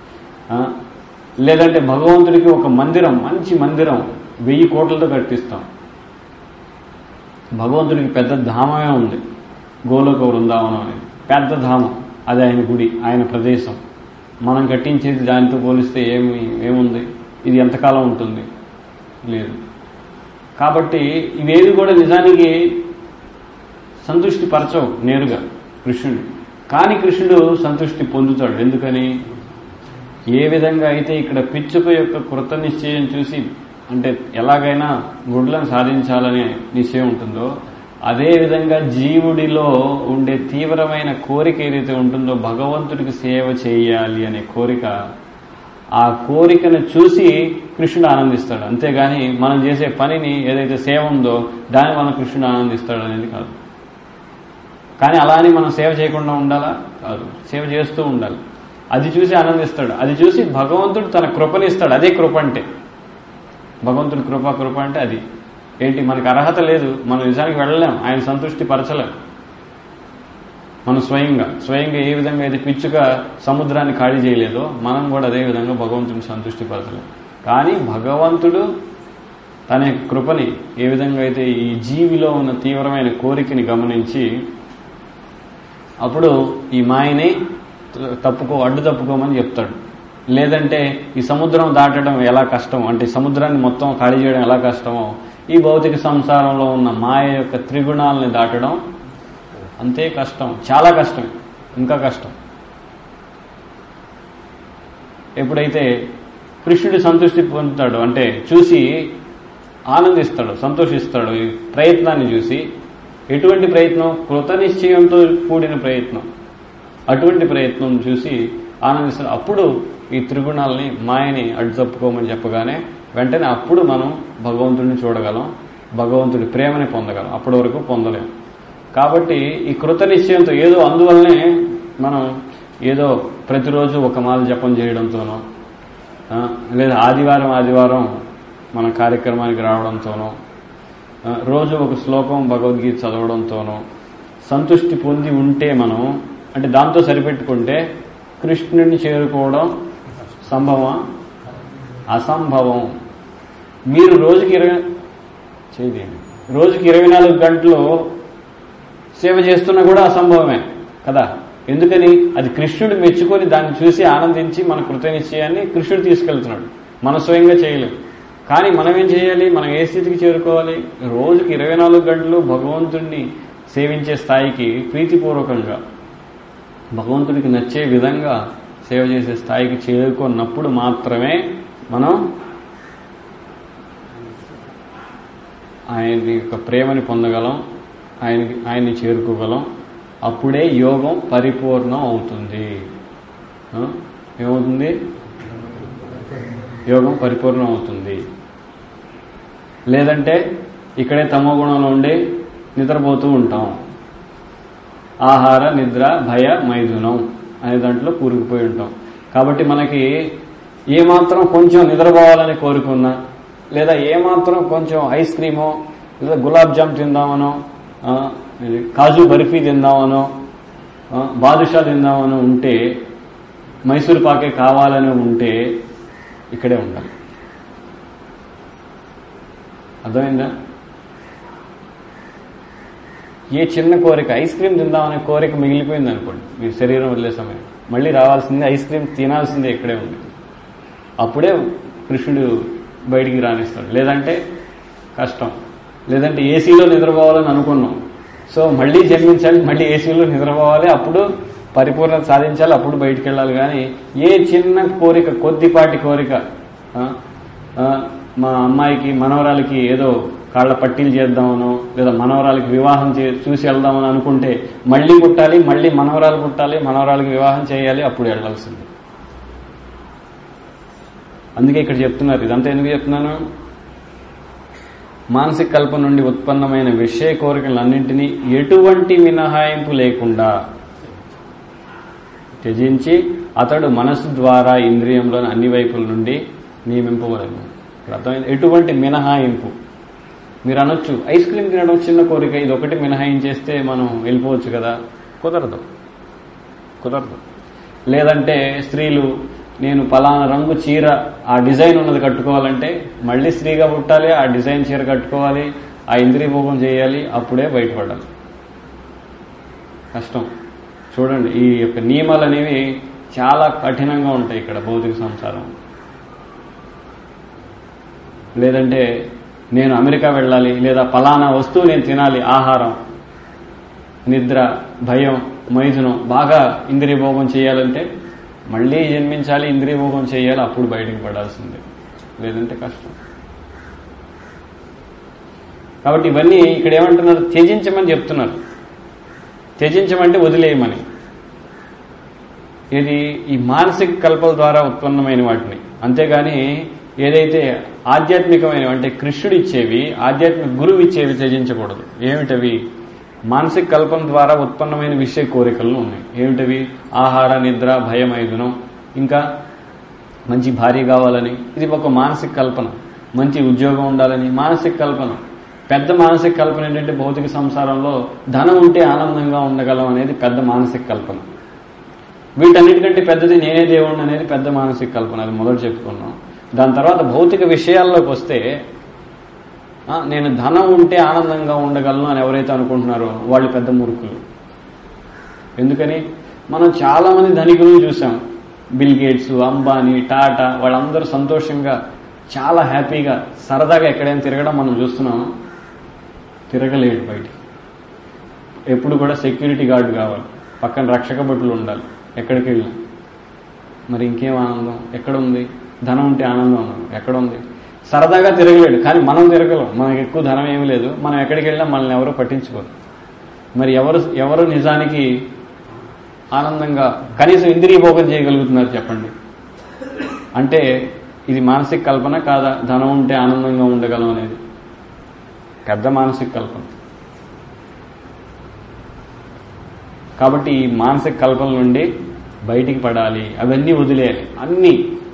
లేదంటే భగవంతుడికి ఒక మందిరం, మంచి మందిరం వెయ్యి కోట్లతో కట్టిస్తాం. భగవంతుడికి పెద్ద ధామమే ఉంది, గోలోక వృందావనం అనేది పెద్ద ధామం. అది ఆయన గుడి, ఆయన ప్రదేశం. మనం కట్టించేది దానితో పోలిస్తే ఏమి ఏముంది? ఇది ఎంతకాలం ఉంటుంది? లేదు. కాబట్టి ఇవేవి కూడా నిజానికి సంతృష్టి పరచవు నేరుగా కృష్ణుడు. కానీ కృష్ణుడు సంతృష్టి పొందుతాడు. ఎందుకని? ఏ విధంగా అయితే ఇక్కడ పిచ్చుక యొక్క కృత నిశ్చయం చూసి, అంటే ఎలాగైనా గుడ్లను సాధించాలనే నిశ్చయం ఉంటుందో, అదేవిధంగా జీవుడిలో ఉండే తీవ్రమైన కోరిక ఏదైతే ఉంటుందో భగవంతుడికి సేవ చేయాలి అనే కోరిక, ఆ కోరికను చూసి కృష్ణుడు ఆనందిస్తాడు. అంతేగాని మనం చేసే పనిని ఏదైతే సేవ ఉందో దాన్ని మనం కృష్ణుడు ఆనందిస్తాడు అనేది కాదు. కానీ అలా అని మనం సేవ చేయకుండా ఉండాలా? కాదు, సేవ చేస్తూ ఉండాలి. అది చూసి ఆనందిస్తాడు. అది చూసి భగవంతుడు తన కృపనిస్తాడు. అదే కృప అంటే. భగవంతుడి కృప కృప అంటే అది ఏంటి? మనకు అర్హత లేదు, మనం నిజానికి వెళ్ళలేం, ఆయన సంతృష్టి పరచలేం. మనం స్వయంగా స్వయంగా ఏ విధంగా అయితే పిచ్చుక సముద్రాన్ని ఖాళీ చేయలేదో మనం కూడా అదే విధంగా భగవంతుడిని సంతృష్టి పరచలేం. కానీ భగవంతుడు తన కృపని ఏ విధంగా అయితే ఈ జీవిలో ఉన్న తీవ్రమైన కోరికని గమనించి అప్పుడు ఈ మాయని తప్పుకో అడ్డు తప్పుకోమని చెప్తాడు. లేదంటే ఈ సముద్రం దాటడం ఎలా కష్టం, అంటే సముద్రాన్ని మొత్తం ఖాళీ చేయడం ఎలా కష్టమో ఈ భౌతిక సంసారంలో ఉన్న మాయ యొక్క త్రిగుణాలని దాటడం అంతే కష్టం, చాలా కష్టం, ఇంకా కష్టం. ఎప్పుడైతే కృష్ణుడి సంతృష్టి పొందుతాడు, అంటే చూసి ఆనందిస్తాడు, సంతోషిస్తాడు ఈ ప్రయత్నాన్ని చూసి. ఎటువంటి ప్రయత్నం? కృత నిశ్చయంతో కూడిన ప్రయత్నం. అటువంటి ప్రయత్నం చూసి ఆనందిస్తారు. అప్పుడు ఈ త్రిగుణాలని మాయని అడ్డు తప్పుకోమని చెప్పగానే వెంటనే అప్పుడు మనం భగవంతుడిని చూడగలం, భగవంతుడి ప్రేమని పొందగలం. అప్పటి వరకు పొందలేం. కాబట్టి ఈ కృత నిశ్చయంతో ఏదో అందువల్లనే మనం ఏదో ప్రతిరోజు ఒక మాల జపం చేయడంతోనో లేదా ఆదివారం ఆదివారం మన కార్యక్రమానికి రావడంతోనో రోజు ఒక శ్లోకం భగవద్గీత చదవడంతోనో సంతృష్టి పొంది ఉంటే మనం అంటే దాంతో సరిపెట్టుకుంటే కృష్ణుడిని చేరుకోవడం సంభవం అసంభవం. మీరు రోజుకి ఇరవై చేయండి రోజుకి ఇరవై నాలుగు గంటలు సేవ చేస్తున్నా కూడా అసంభవమే కదా. ఎందుకని? అది కృష్ణుడు మెచ్చుకొని దాన్ని చూసి ఆనందించి మన కృతనిశ్చయాన్ని కృష్ణుడు తీసుకెళ్తున్నాడు. మనం స్వయంగా చేయలేం. కానీ మనం ఏం చేయాలి? మనం ఏ స్థితికి చేరుకోవాలి? రోజుకి ఇరవై నాలుగు గంటలు భగవంతుడిని సేవించే స్థాయికి ప్రీతిపూర్వకంగా భగవంతుడికి నచ్చే విధంగా సేవ చేసే స్థాయికి చేరుకున్నప్పుడు మాత్రమే మనం ఆయన యొక్క ప్రేమని పొందగలం, ఆయనకి ఆయన్ని చేరుకోగలం. అప్పుడే యోగం పరిపూర్ణం అవుతుంది. ఏమవుతుంది? యోగం పరిపూర్ణం అవుతుంది. లేదంటే ఇక్కడే తమో గుణంలో ఉండి నిద్రపోతూ ఉంటాం. ఆహార నిద్ర భయ మైథునం అనే దాంట్లో కూరుకుపోయి ఉంటాం. కాబట్టి మనకి ఏమాత్రం కొంచెం నిద్రపోవాలని కోరుకున్నా లేదా ఏమాత్రం కొంచెం ఐస్ క్రీమో లేదా గులాబ్ జామ్ తిందామనో కాజు బర్ఫీ తిందామనో బాదుషా తిందామనో ఉంటే మైసూర్ పాకే కావాలని ఉంటే ఇక్కడే ఉండాలి. అర్థమైందా? ఏ చిన్న కోరిక ఐస్ క్రీమ్ తిందామనే కోరిక మిగిలిపోయింది అనుకోండి, మీ శరీరం వదిలే సమయం మళ్ళీ రావాల్సిందే ఐస్ క్రీమ్ తినాల్సిందే, ఇక్కడే ఉంది. అప్పుడే కృష్ణుడు బయటికి రానిస్తాడు. లేదంటే కష్టం. లేదంటే ఏసీలో నిద్రపోవాలని అనుకున్నాం, సో మళ్ళీ జన్మించాలి, మళ్ళీ ఏసీలో నిద్రపోవాలి, అప్పుడు పరిపూర్ణత సాధించాలి, అప్పుడు బయటికి వెళ్ళాలి. కానీ ఏ చిన్న కోరిక, కొద్దిపాటి కోరిక, మా అమ్మాయికి మనవరాలకి ఏదో కాళ్ళ పట్టీలు చేద్దామనో లేదా మనవరాలకి వివాహం చే చూసి వెళ్దామని అనుకుంటే మళ్ళీ పుట్టాలి, మళ్ళీ మనవరాలు పుట్టాలి, మనవరాలకి వివాహం చేయాలి, అప్పుడు వెళ్లాల్సింది. అందుకే ఇక్కడ చెప్తున్నారు. ఇదంతా ఎందుకు చెప్తున్నాను? మానసిక కల్పన నుండి ఉత్పన్నమైన విషయ కోరికలన్నింటినీ ఎటువంటి మినహాయింపు లేకుండా త్యజించి అతడు మనసు ద్వారా ఇంద్రియంలోని అన్ని వైపుల నుండి నియమింపవలను. ఇక్కడ అర్థమైంది. ఎటువంటి మినహాయింపు. మీరు అనొచ్చు ఐస్ క్రీమ్ తినడం చిన్న కోరిక, ఇది ఒకటి మినహాయించేస్తే మనం వెళ్ళిపోవచ్చు కదా. కుదరదు కుదరదు లేదంటే స్త్రీలు నేను పలానా రంగు చీర ఆ డిజైన్ ఉన్నది కట్టుకోవాలంటే మళ్ళీ స్త్రీగా పుట్టాలి, ఆ డిజైన్ చీర కట్టుకోవాలి, ఆ ఇంద్రియ భోగం చేయాలి, అప్పుడే బయటపడాలి. కష్టం. చూడండి, ఈ యొక్క నియమాలు అనేవి చాలా కఠినంగా ఉంటాయి ఇక్కడ భౌతిక సంసారం. లేదంటే నేను అమెరికా వెళ్ళాలి, లేదా పలానా వస్తువు నేను తినాలి, ఆహారం, నిద్ర, భయం, మైథునం, బాగా ఇంద్రియ భోగం చేయాలంటే మళ్ళీ జన్మించాలి, ఇంద్రియ భోగం చేయాలి, అప్పుడు బయటికి పడాల్సిందే. లేదంటే కష్టం. కాబట్టి ఇవన్నీ ఇక్కడ ఏమంటున్నారు? త్యజించమని చెప్తున్నారు. త్యజించమంటే వదిలేయమని. ఇది ఈ మానసిక కల్పల ద్వారా ఉత్పన్నమైన వాటిని. అంతేగాని ఏదైతే ఆధ్యాత్మికమైనవి అంటే కృష్ణుడు ఇచ్చేవి, ఆధ్యాత్మిక గురువు ఇచ్చేవి త్యజించకూడదు. ఏమిటవి? మానసిక కల్పన ద్వారా ఉత్పన్నమైన విషయ కోరికలు ఉన్నాయి. ఏమిటవి? ఆహార నిద్ర భయం ఐదునం, ఇంకా మంచి భార్య కావాలని, ఇది ఒక మానసిక కల్పన. మంచి ఉద్యోగం ఉండాలని మానసిక కల్పన. పెద్ద మానసిక కల్పన ఏంటంటే భౌతిక సంసారంలో ధనం ఉంటే ఆనందంగా ఉండగలం అనేది పెద్ద మానసిక కల్పన. వీటన్నిటికంటే పెద్దది నేనే దేవుణ్ణి అనేది పెద్ద మానసిక కల్పన. అది మొదలు చెప్పుకున్నాం. దాని తర్వాత భౌతిక విషయాల్లోకి వస్తే నేను ధనం ఉంటే ఆనందంగా ఉండగలను అని ఎవరైతే అనుకుంటున్నారో వాళ్ళు పెద్ద మూర్ఖులు. ఎందుకని? మనం చాలా మంది ధనికులను చూసాం. బిల్ గేట్స్, అంబానీ, టాటా, వాళ్ళందరూ సంతోషంగా చాలా హ్యాపీగా సరదాగా ఎక్కడైనా తిరగడం మనం చూస్తున్నాం. తిరగలేడు బయటికి. ఎప్పుడు కూడా సెక్యూరిటీ గార్డు కావాలి, పక్కన రక్షక భటులు ఉండాలి ఎక్కడికి వెళ్ళినా. మరి ఇంకేం ఆనందం ఎక్కడ ఉంది? ధనం ఉంటే ఆనందం ఉన్నాం ఎక్కడ ఉంది? సరదాగా తిరగలేడు. కానీ మనం తిరగలం, మనకి ఎక్కువ ధనం ఏమీ లేదు, మనం ఎక్కడికి వెళ్ళినా మనల్ని ఎవరో పట్టించుకోరు. మరి ఎవరు ఎవరు నిజానికి ఆనందంగా కనీసం ఇంద్రియ భోగం చేయగలుగుతున్నారు చెప్పండి. అంటే ఇది మానసిక కల్పన కాదా? ధనం ఉంటే ఆనందంగా ఉండగలం అనేది పెద్ద మానసిక కల్పన. కాబట్టి ఈ మానసిక కల్పన నుండి బయటికి పడాలి, అవన్నీ వదిలేయాలి. అన్నీ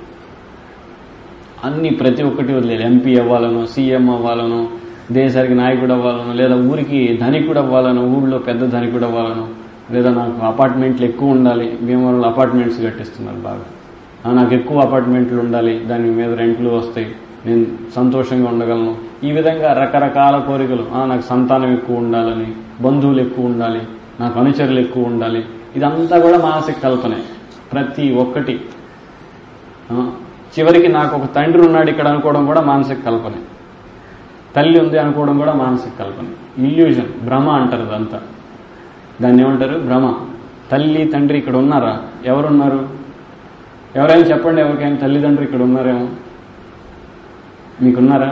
అన్ని ప్రతి ఒక్కటి వదిలేయాలి. ఎంపీ అవ్వాలను, సీఎం అవ్వాలను, దేశానికి నాయకుడు అవ్వాలను, లేదా ఊరికి ధనికుడు అవ్వాలను, ఊళ్ళో పెద్ద ధనికుడు అవ్వాలను, లేదా నాకు అపార్ట్మెంట్లు ఎక్కువ ఉండాలి. భీమవరంలో అపార్ట్మెంట్స్ కట్టిస్తున్నారు బాగా. నాకు ఎక్కువ అపార్ట్మెంట్లు ఉండాలి, దాని మీద రెంట్లు వస్తాయి, నేను సంతోషంగా ఉండగలను. ఈ విధంగా రకరకాల కోరికలు. నాకు సంతానం ఎక్కువ ఉండాలని, బంధువులు ఎక్కువ ఉండాలి, నాకు అనుచరులు ఎక్కువ ఉండాలి. ఇదంతా కూడా మానసిక కల్పనే ప్రతి ఒక్కటి. చివరికి నాకు ఒక తండ్రి ఉన్నాడు ఇక్కడ అనుకోవడం కూడా మానసిక కల్పనే. తల్లి ఉంది అనుకోవడం కూడా మానసిక కల్పనే. ఇల్యూజన్, భ్రమ అంటారు అదంతా. దాన్ని ఏమంటారు? భ్రమ. తల్లి తండ్రి ఇక్కడ ఉన్నారా? ఎవరున్నారు? ఎవరైనా చెప్పండి, ఎవరికైనా తల్లిదండ్రులు ఇక్కడ ఉన్నారేమో? మీకున్నారా?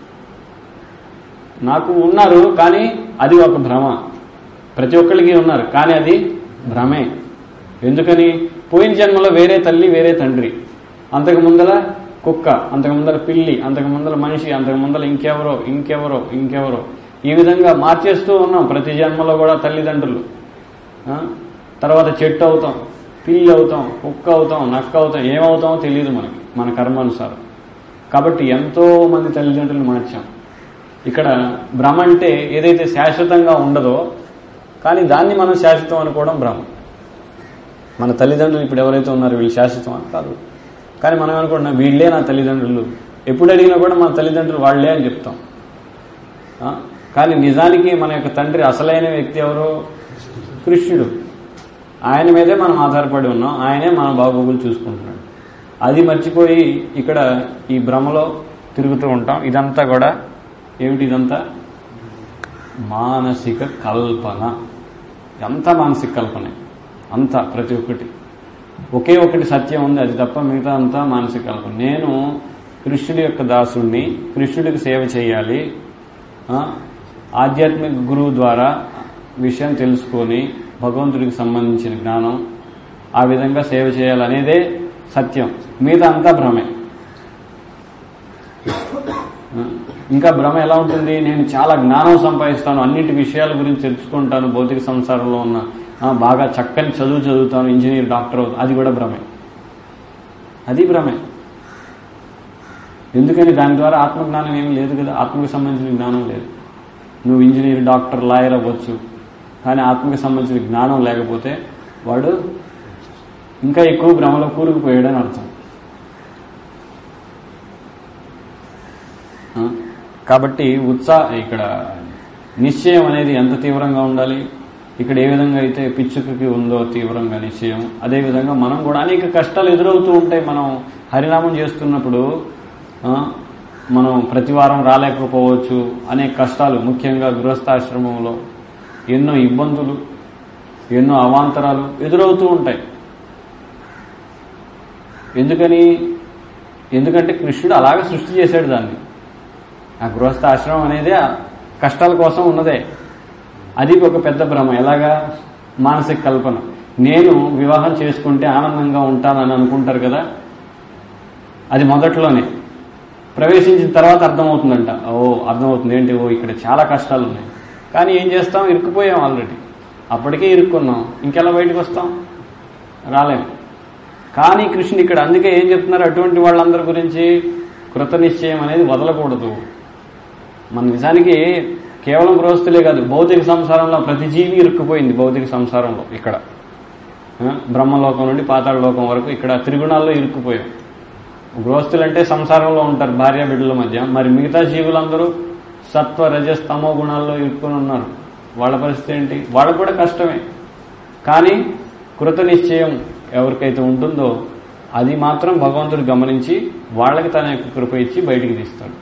నాకు ఉన్నారు, కానీ అది ఒక భ్రమ. ప్రతి ఒక్కరికి ఉన్నారు, కానీ అది భ్రమే. ఎందుకని? పోయిన జన్మలో వేరే తల్లి వేరే తండ్రి, అంతకు ముందల కుక్క, అంతకు ముందల పిల్లి, అంతకు ముందల మనిషి, అంతకు ముందల ఇంకెవరో ఇంకెవరో ఇంకెవరో ఈ విధంగా మార్చేస్తూ ఉన్నాం ప్రతి జన్మలో కూడా తల్లిదండ్రులు. తర్వాత చెట్టు అవుతాం, పిల్లి అవుతాం, కుక్క అవుతాం, నక్క అవుతాం, ఏమవుతామో తెలియదు మనకి, మన కర్మానుసారం. కాబట్టి ఎంతో మంది తల్లిదండ్రులు మార్చాం. ఇక్కడ భ్రమ అంటే ఏదైతే శాశ్వతంగా ఉండదో, కానీ దాన్ని మనం శాశ్వతం అనుకోవడం భ్రమ. మన తల్లిదండ్రులు ఇప్పుడు ఎవరైతే ఉన్నారో వీళ్ళు శాశ్వతం అని కాదు, కానీ మనం అనుకుంటున్నాం వీళ్ళే నా తల్లిదండ్రులు. ఎప్పుడు అడిగినా కూడా మన తల్లిదండ్రులు వాళ్లే అని చెప్తాం. కానీ నిజానికి మన యొక్క తండ్రి అసలైన వ్యక్తి ఎవరో? కృష్ణుడు. ఆయన మీదే మనం ఆధారపడి ఉన్నాం, ఆయనే మన బాగోగులు చూసుకుంటున్నాడు. అది మర్చిపోయి ఇక్కడ ఈ భ్రమలో తిరుగుతూ ఉంటాం. ఇదంతా కూడా ఏమిటి? ఇదంతా మానసిక కల్పన. అంతా మానసిక కల్పనే. అంతా ప్రతి ఒక్కటి. ఒకే ఒకటి సత్యం ఉంది, అది తప్ప మిగతా అంతా మానసిక కల్పన. నేను కృష్ణుడి యొక్క దాసుడిని, కృష్ణుడికి సేవ చేయాలి, ఆధ్యాత్మిక గురువు ద్వారా విషయం తెలుసుకొని భగవంతుడికి సంబంధించిన జ్ఞానం ఆ విధంగా సేవ చేయాలనేదే సత్యం. మిగతా అంతా భ్రమే. ఇంకా భ్రమ ఎలా ఉంటుంది? నేను చాలా జ్ఞానం సంపాదిస్తాను, అన్నింటి విషయాల గురించి తెలుసుకుంటాను, భౌతిక సంసారంలో ఉన్న బాగా చక్కని చదువు చదువుతాను, ఇంజనీర్, డాక్టర్ అవుతాను, అది కూడా భ్రమే. అది భ్రమే. ఎందుకని? దాని ద్వారా ఆత్మజ్ఞానం ఏమీ లేదు కదా, ఆత్మకు సంబంధించిన జ్ఞానం లేదు. నువ్వు ఇంజనీర్, డాక్టర్, లాయర్ అవ్వచ్చు, కానీ ఆత్మకు సంబంధించిన జ్ఞానం లేకపోతే వాడు ఇంకా ఎక్కువ భ్రమలో కూరుకుపోయాడని అర్థం. కాబట్టి ఉత్సాహ ఇక్కడ నిశ్చయం అనేది ఎంత తీవ్రంగా ఉండాలి? ఇక్కడ ఏ విధంగా అయితే పిచ్చుకకి ఉందో తీవ్రంగా నిశ్చయం, అదేవిధంగా మనం కూడా అనేక కష్టాలు ఎదురవుతూ ఉంటాయి. మనం హరినామం చేస్తున్నప్పుడు మనం ప్రతి వారం రాలేకపోవచ్చు, అనేక కష్టాలు, ముఖ్యంగా గృహస్థాశ్రమంలో ఎన్నో ఇబ్బందులు, ఎన్నో అవాంతరాలు ఎదురవుతూ ఉంటాయి. ఎందుకని? ఎందుకంటే కృష్ణుడు అలాగే సృష్టి చేశాడు దాన్ని. ఆ గృహస్థాశ్రమం అనేది కష్టాల కోసం ఉన్నదే. అది ఒక పెద్ద భ్రమ. ఎలాగా? మానసిక కల్పన. నేను వివాహం చేసుకుంటే ఆనందంగా ఉంటానని అనుకుంటారు కదా, అది మొదట్లోనే. ప్రవేశించిన తర్వాత అర్థమవుతుందంట. ఓ అర్థమవుతుంది ఏంటి, ఓ ఇక్కడ చాలా కష్టాలు ఉన్నాయి. కానీ ఏం చేస్తాం? ఇరుక్కుపోయాం ఆల్రెడీ, అప్పటికే ఇరుక్కున్నాం, ఇంకెలా బయటకు వస్తాం? రాలేం. కానీ కృష్ణుడు ఇక్కడ అందుకే ఏం చెప్తున్నారు అటువంటి వాళ్ళందరి గురించి? కృత నిశ్చయం అనేది వదలకూడదు. మన నిజానికి కేవలం గృహస్థులే కాదు, భౌతిక సంసారంలో ప్రతి జీవి ఇరుక్కుపోయింది. భౌతిక సంసారంలో ఇక్కడ బ్రహ్మలోకం నుండి పాతాళ లోకం వరకు ఇక్కడ త్రిగుణాల్లో ఇరుక్కుపోయాం. గృహస్థులంటే సంసారంలో ఉంటారు భార్య బిడ్డల మధ్య, మరి మిగతా జీవులందరూ సత్వ రజస్ తమో గుణాల్లో ఇరుక్కుని ఉన్నారు. వాళ్ళ పరిస్థితి ఏంటి? వాళ్ళకు కూడా కష్టమే. కానీ కృత నిశ్చయం ఎవరికైతే ఉంటుందో అది మాత్రం భగవంతుడు గమనించి వాళ్ళకి తన యొక్క కృప ఇచ్చి బయటికి తీస్తాడు.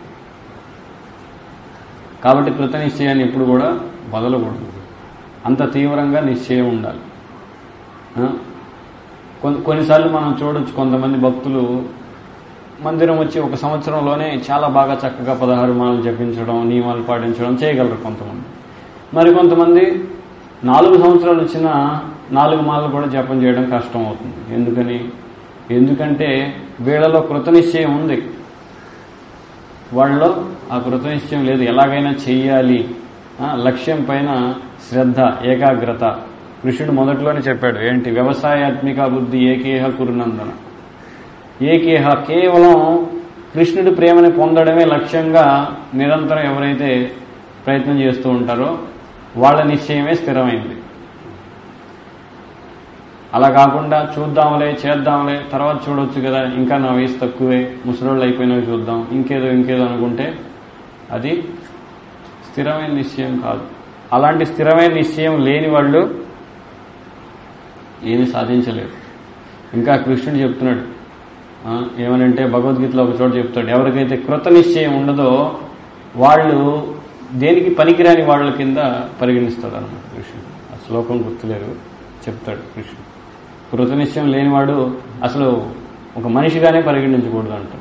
కాబట్టి కృత నిశ్చయాన్ని ఎప్పుడు కూడా వదలకూడదు, అంత తీవ్రంగా నిశ్చయం ఉండాలి. కొన్నిసార్లు మనం చూడొచ్చు, కొంతమంది భక్తులు మందిరం వచ్చి ఒక సంవత్సరంలోనే చాలా బాగా చక్కగా పదహారు మాలలు జపించడం, నియమాలు పాటించడం చేయగలరు కొంతమంది. మరి కొంతమంది నాలుగు సంవత్సరాలు వచ్చినా నాలుగు మాలలు కూడా జపం చేయడం కష్టం అవుతుంది. ఎందుకని? ఎందుకంటే వీళ్ళలో కృతనిశ్చయం ఉంది, వాళ్ళలో ఆ కృతనిశ్చయం లేదు. ఎలాగైనా చెయ్యాలి, లక్ష్యం పైన శ్రద్ధ, ఏకాగ్రత. కృష్ణుడు మొదట్లోనే చెప్పాడు ఏంటి? వ్యవసాయాత్మిక బుద్ధి ఏకేహ కురునందన. ఏకేహ కేవలం కృష్ణుడి ప్రేమని పొందడమే లక్ష్యంగా నిరంతరం ఎవరైతే ప్రయత్నం చేస్తూ ఉంటారో వాళ్ళ నిశ్చయమే స్థిరమైంది. అలా కాకుండా చూద్దాంలే, చేద్దాంలే, తర్వాత చూడొచ్చు కదా, ఇంకా నా వయసు తక్కువే, ముసలోళ్ళు అయిపోయినవి చూద్దాం, ఇంకేదో ఇంకేదో అనుకుంటే అది స్థిరమైన నిశ్చయం కాదు. అలాంటి స్థిరమైన నిశ్చయం లేని వాళ్ళు ఏమీ సాధించలేరు. ఇంకా కృష్ణుడు చెప్తున్నాడు ఏమనంటే, భగవద్గీతలో ఒక చోట చెప్తాడు, ఎవరికైతే కృత నిశ్చయం ఉండదో వాళ్ళు దేనికి పనికిరాని వాళ్ళ కింద పరిగణిస్తాడు అన్నమాట కృష్ణుడు. ఆ శ్లోకం గుర్తులేదు, చెప్తాడు కృష్ణుడు. కృత నిశ్చయం లేనివాడు అసలు ఒక మనిషిగానే పరిగణించకూడదు అంటాడు.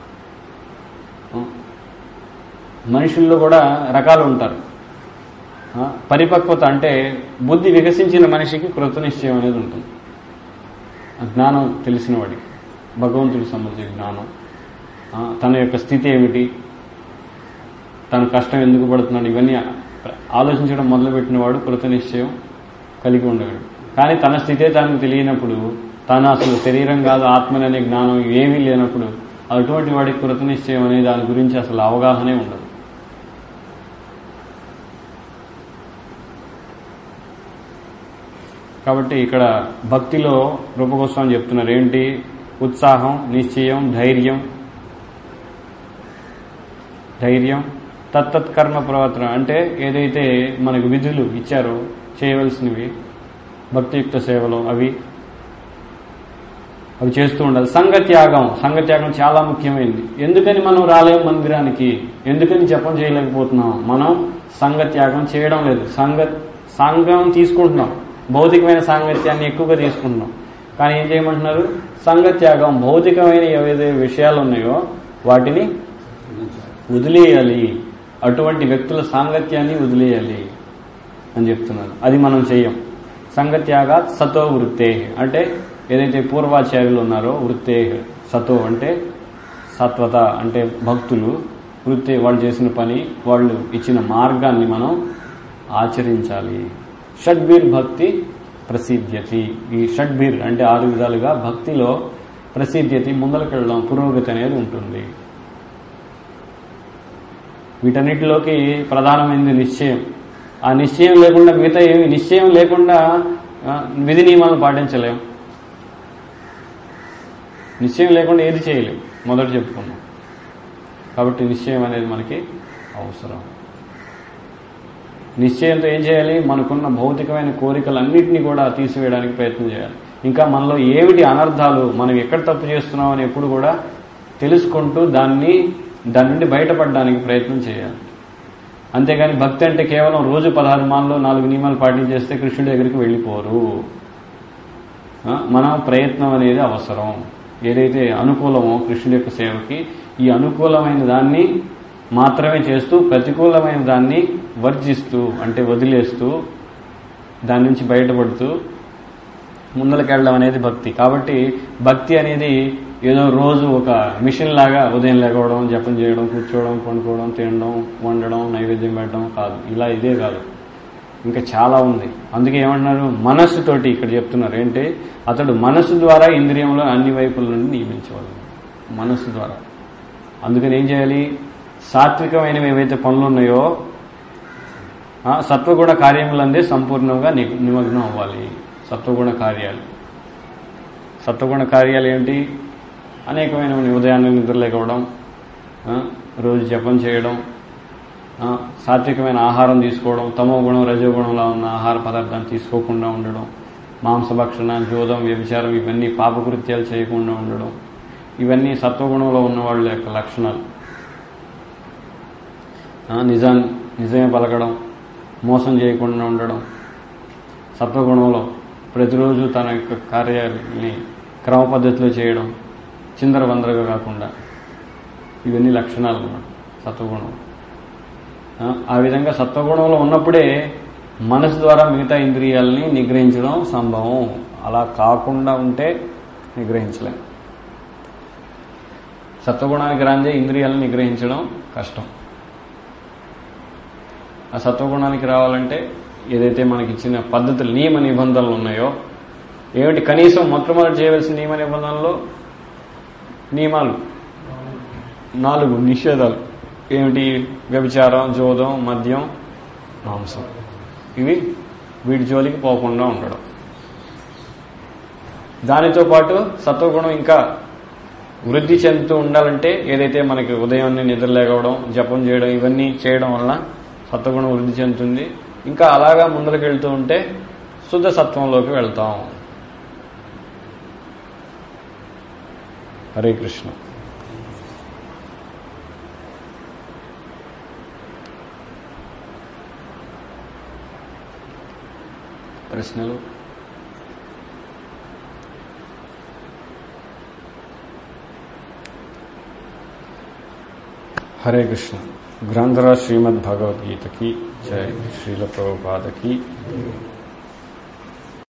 మనుషుల్లో కూడా రకాలు ఉంటారు. పరిపక్వత అంటే బుద్ధి వికసించిన మనిషికి కృత నిశ్చయం అనేది ఉంటుంది. జ్ఞానం తెలిసిన వాడికి, భగవంతుడికి సంబంధించిన జ్ఞానం, తన యొక్క స్థితి ఏమిటి, తన కష్టం ఎందుకు పడుతున్నాడు, ఇవన్నీ ఆలోచించడం మొదలుపెట్టిన వాడు కృత నిశ్చయం కలిగి ఉండేవాడు. కానీ తన స్థితే తనకు తెలియనప్పుడు, తను అసలు శరీరం కాదు ఆత్మననే జ్ఞానం ఏమీ లేనప్పుడు అటువంటి వాడికి కృత నిశ్చయం అనే దాని గురించి అసలు అవగాహనే ఉండదు. కాబట్టి ఇక్కడ భక్తిలో రూపగోస్వామి చెప్తున్నారు ఏంటి? ఉత్సాహం, నిశ్చయం, ధైర్యం ధైర్యం తత్తత్కర్మ ప్రవర్తన అంటే ఏదైతే మనకు విధులు ఇచ్చారో చేయవలసినవి భక్తియుక్త సేవలో అవి అవి చేస్తూ ఉండాలి. సంఘత్యాగం సంఘత్యాగం చాలా ముఖ్యమైనది. ఎందుకని మనం రాలేము మందిరానికి, ఎందుకని జపం చేయలేకపోతున్నాం? మనం సంఘత్యాగం చేయడం లేదు. సంఘ సంఘం తీసుకుంటున్నాం, భౌతికమైన సాంగత్యాన్ని ఎక్కువగా తీసుకుంటున్నాం. కానీ ఏం చేయమంటున్నారు? సంఘత్యాగం. భౌతికమైన ఏవైతే విషయాలు ఉన్నాయో వాటిని వదిలేయాలి, అటువంటి వ్యక్తుల సాంగత్యాన్ని వదిలేయాలి అని చెప్తున్నారు. అది మనం చెయ్యం. సంఘత్యాగా సతో వృత్తే అంటే ఏదైతే పూర్వాచార్యులు ఉన్నారో వృత్తే, సతో అంటే సత్వత అంటే భక్తులు, వృత్తే వాళ్ళు చేసిన పని, వాళ్ళు ఇచ్చిన మార్గాన్ని మనం ఆచరించాలి. షడ్బీర్ భక్తి ప్రసిద్ధ్యతి. ఈ షడ్బీర్ అంటే ఆరు విధాలుగా భక్తిలో ప్రసిద్ధ్యతి, ముందలకెళ్ళడం, పురోగతి అనేది ఉంటుంది. వీటన్నిటిలోకి ప్రధానమైనది నిశ్చయం. ఆ నిశ్చయం లేకుండా మిగతా ఏమి, నిశ్చయం లేకుండా విధి నియమాలను పాటించలేం. నిశ్చయం లేకుండా ఏది చేయలేం, మొదట చెప్పుకున్నాం. కాబట్టి నిశ్చయం అనేది మనకి అవసరం. నిశ్చయంతో ఏం చేయాలి? మనకున్న భౌతికమైన కోరికలన్నింటినీ కూడా తీసివేయడానికి ప్రయత్నం చేయాలి. ఇంకా మనలో ఏమిటి అనర్థాలు, మనం ఎక్కడ తప్పు చేస్తున్నాం అని ఎప్పుడు కూడా తెలుసుకుంటూ దాన్ని దాని నుండి బయటపడడానికి ప్రయత్నం చేయాలి. అంతేగాని భక్తి అంటే కేవలం రోజు పదహారు మాలలో నాలుగు నియమాలు పాటించేస్తే కృష్ణుడి దగ్గరికి వెళ్ళిపోరు. మన ప్రయత్నం అనేది అవసరం. ఏదైతే అనుకూలమో కృష్ణుడి యొక్క సేవకి, ఈ అనుకూలమైన దాన్ని మాత్రమే చేస్తూ ప్రతికూలమైన దాన్ని వర్జిస్తూ అంటే వదిలేస్తూ దాని నుంచి బయటపడుతూ ముందలకెళ్ళడం అనేది భక్తి. కాబట్టి భక్తి అనేది ఏదో రోజు ఒక మిషన్ లాగా ఉదయం లేకపోవడం, జపం చేయడం, కూర్చోవడం, పండుకోవడం, తినడం, వండడం, నైవేద్యం పెట్టడం కాదు. ఇలా ఇదే కాదు, ఇంకా చాలా ఉంది. అందుకే ఏమంటున్నారు? మనస్సుతోటి ఇక్కడ చెప్తున్నారు ఏంటి? అతడు మనస్సు ద్వారా ఇంద్రియంలో అన్ని వైపుల నుండి నియమించవాలి. మనస్సు ద్వారా. అందుకని ఏం చేయాలి? సాత్వికమైనవి ఏవైతే పనులు ఉన్నాయో సత్వగుణ కార్యములందే సంపూర్ణంగా నిమగ్నం అవ్వాలి. సత్వగుణ కార్యాలు సత్వగుణ కార్యాలు ఏంటి? అనేకమైన ఉదయాన్నే నిద్రలేకపోవడం, రోజు జపం చేయడం, సాత్వికమైన ఆహారం తీసుకోవడం, తమో గుణం రజోగుణంలో ఉన్న ఆహార పదార్థాన్ని తీసుకోకుండా ఉండడం, మాంసభక్షణ, జోదం, వ్యభిచారం ఇవన్నీ పాపకృత్యాలు చేయకుండా ఉండడం, ఇవన్నీ సత్వగుణంలో ఉన్న వాళ్ళ యొక్క లక్షణాలు. నిజాన్ని నిజమే పలకడం, మోసం చేయకుండా ఉండడం, సత్వగుణంలో ప్రతిరోజు తన యొక్క కార్యాలని క్రమ పద్ధతిలో చేయడం, చిందర వందరగా కాకుండా, ఇవన్నీ లక్షణాలు అన్నమాట సత్వగుణం. ఆ విధంగా సత్వగుణంలో ఉన్నప్పుడే మనసు ద్వారా మిగతా ఇంద్రియాలని నిగ్రహించడం సంభవం. అలా కాకుండా ఉంటే నిగ్రహించలేం. సత్వగుణానికి రాందే ఇంద్రియాలను నిగ్రహించడం కష్టం. ఆ సత్వగుణానికి రావాలంటే ఏదైతే మనకి ఇచ్చిన పద్ధతులు, నియమ నిబంధనలు ఉన్నాయో, ఏమిటి కనీసం మొట్టమొదటి చేయవలసిన నియమ నిబంధనలు, నియమాలు నాలుగు నిషేధాలు ఏమిటి? వ్యభిచారం, జోదం, మద్యం, మాంసం. ఇవి వీటి జోలికి పోకుండా ఉండడం. దానితో పాటు సత్వగుణం ఇంకా వృద్ధి చెందుతూ ఉండాలంటే ఏదైతే మనకి ఉదయాన్నే నిద్ర లేకపోవడం, జపం చేయడం, ఇవన్నీ చేయడం వలన సత్వగుణం వృద్ధి చెందుతుంది. ఇంకా అలాగా ముందరికి వెళ్తూ ఉంటే శుద్ధ సత్వంలోకి వెళ్తాం. హరే కృష్ణ. ప్రశ్నలు? హరే కృష్ణ. గ్రంథరాజ్ శ్రీమద్ భగవద్గీత की जय, श्रील प्रभुपाद की।